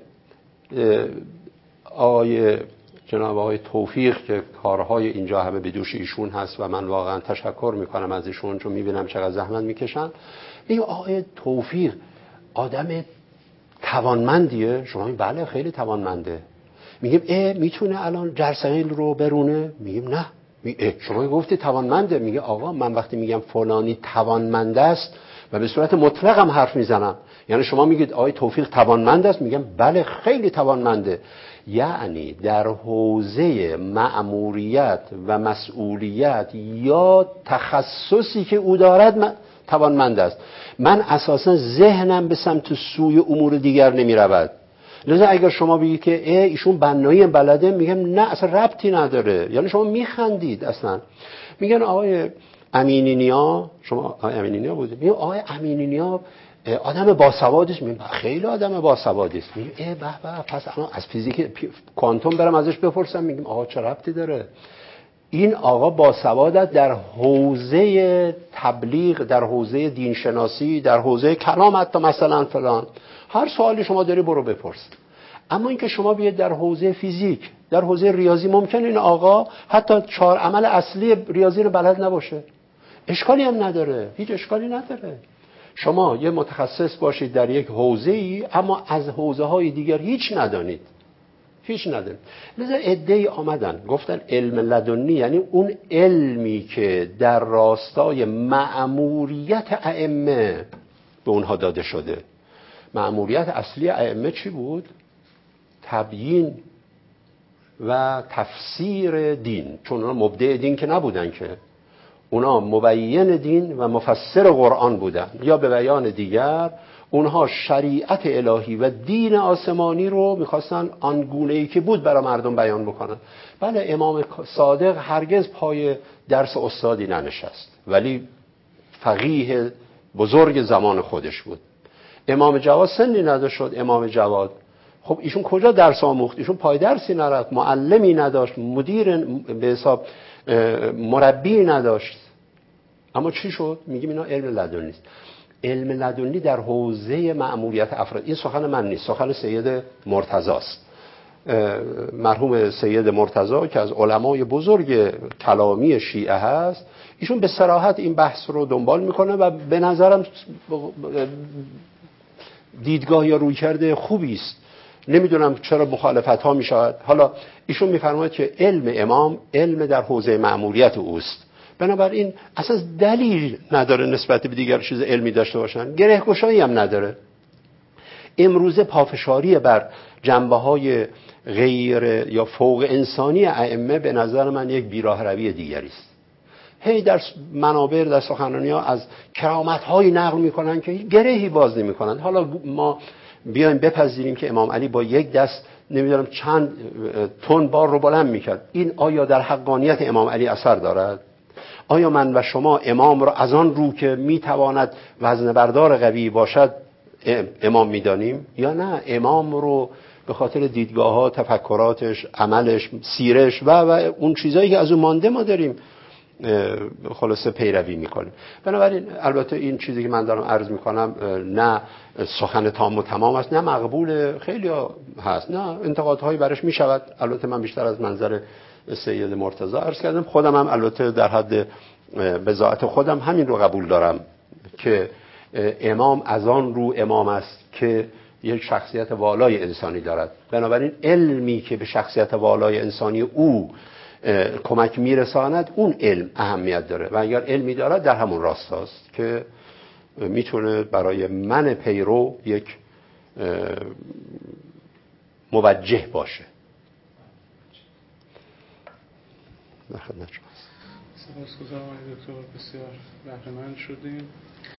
جناب آقای توفیق که کارهای اینجا همه به دوش ایشون هست و من واقعا تشکر میکنم از ایشون چون میبینم چقدر زحمت میکشن. این آقای توفیق آدم توانمندیه؟ شما میگید بله خیلی توانمنده. میگیم میتونه الان جرثقیل رو برونه؟ میگیم نه. شما گفتی توانمنده. میگه آقا من وقتی میگم فلانی توانمنده است و به صورت مطلق هم حرف میزنم. یعنی شما میگید آقای توفیق توانمند است، میگم بله خیلی توانمنده. یعنی در حوزه مأموریت و مسئولیت یا تخصصی که او دارد توانمند است. من اساسا ذهنم به سمت سوی امور دیگر نمی رود. لذا اگر شما بگید که ایشون بنایی بلده، میگم نه اصلا ربطی نداره. یعنی شما میخندید اصلا. میگن آقای امینی نیا، شما آقای امینی نیا بودید، میگم آقای امینی نیا آدم باسوادی است. میگم خیلی آدم باسوادی است. میگم به به، پس الان از فیزیک کوانتوم برم ازش بپرسم. میگم آقا چه ربطی داره؟ این آقا باسواد است در حوزه تبلیغ، در حوزه دینشناسی، در حوزه کلام، حتی مثلا فلان. هر سوالی شما داری برو بپرس. اما اینکه شما بیاید در حوزه فیزیک، در حوزه ریاضی، ممکن این آقا حتی 4 عمل اصلی ریاضی رو بلد نباشه. اشکالی هم نداره، هیچ اشکالی نداره. شما یه متخصص باشید در یک حوزه‌ای اما از حوزه‌های دیگر هیچ ندانید. هیچ نداره. لذا عده‌ای آمدن گفتن علم لدنی یعنی اون علمی که در راستای مأموریت ائمه به اونها داده شده. مأموریت اصلی ائمه چی بود؟ تبیین و تفسیر دین. چون اونا مبدع دین که نبودن، که اونا مبین دین و مفسر قرآن بودن. یا به بیان دیگر اونها شریعت الهی و دین آسمانی رو میخواستن آنگونه‌ای که بود برای مردم بیان بکنن. بله امام صادق هرگز پای درس استادی ننشست، ولی فقیه بزرگ زمان خودش بود. امام جواد سنی نداشت. امام جواد خب ایشون کجا درس آموخت؟ ایشون پای درسی نرفت، معلمی نداشت، مدیر به حساب مربی نداشت. اما چی شد؟ میگیم اینا علم لدنی است. علم لدنی در حوزه مأموریت افراد. این سخن من نیست، سخن سید مرتضی است. مرحوم سید مرتضی که از علمای بزرگ کلامی شیعه هست، ایشون به صراحت این بحث رو دنبال میکنه و به نظرم دیدگاه یا رویکرد خوبی است. نمیدونم چرا مخالفت ها میشود. حالا ایشون میفرماید که علم امام علم در حوزه مأموریت اوست، بنابراین اصلا دلیل نداره نسبت به دیگر چیز علمی داشته باشن. گره‌گشایی هم نداره. امروزه پافشاری بر جنبه‌های غیر یا فوق انسانی ائمه به نظر من یک بیراهروی دیگری است. هی در منابر، در سخنرانی‌ها از کرامت‌های نقل می‌کنن که گرهی باز نمی‌کنن. حالا ما بیایم بپذیریم که امام علی با یک دست نمیدونم چند تن بار رو بلند می‌کرد. این آیا در حقانیت امام علی اثر دارد؟ آیا من و شما امام رو از آن رو که میتواند وزن بردار قوی باشد امام میدانیم یا نه امام رو به خاطر دیدگاه ها، تفکراتش، عملش، سیرش و اون چیزایی که از اون مانده ما داریم خلاصه پیروی میکنیم؟ بنابراین البته این چیزی که من دارم عرض میکنم نه سخن تام و تمام است، نه مقبول خیلی هست، نه انتقادهایی برش میشود. البته من بیشتر از منظر سید مرتضی عرض کردم. خودم هم البته در حد بضاعت خودم همین رو قبول دارم که امام از آن رو امام است که یک شخصیت والای انسانی دارد. بنابراین علمی که به شخصیت والای انسانی او کمک میرساند، اون علم اهمیت داره و اگر علمی دارد در همون راستاست که میتونه برای من پیرو یک موجه باشه. در خدمت شما. سپاسگزارم آقای دکتر، بسیار بهره‌مند شدیم.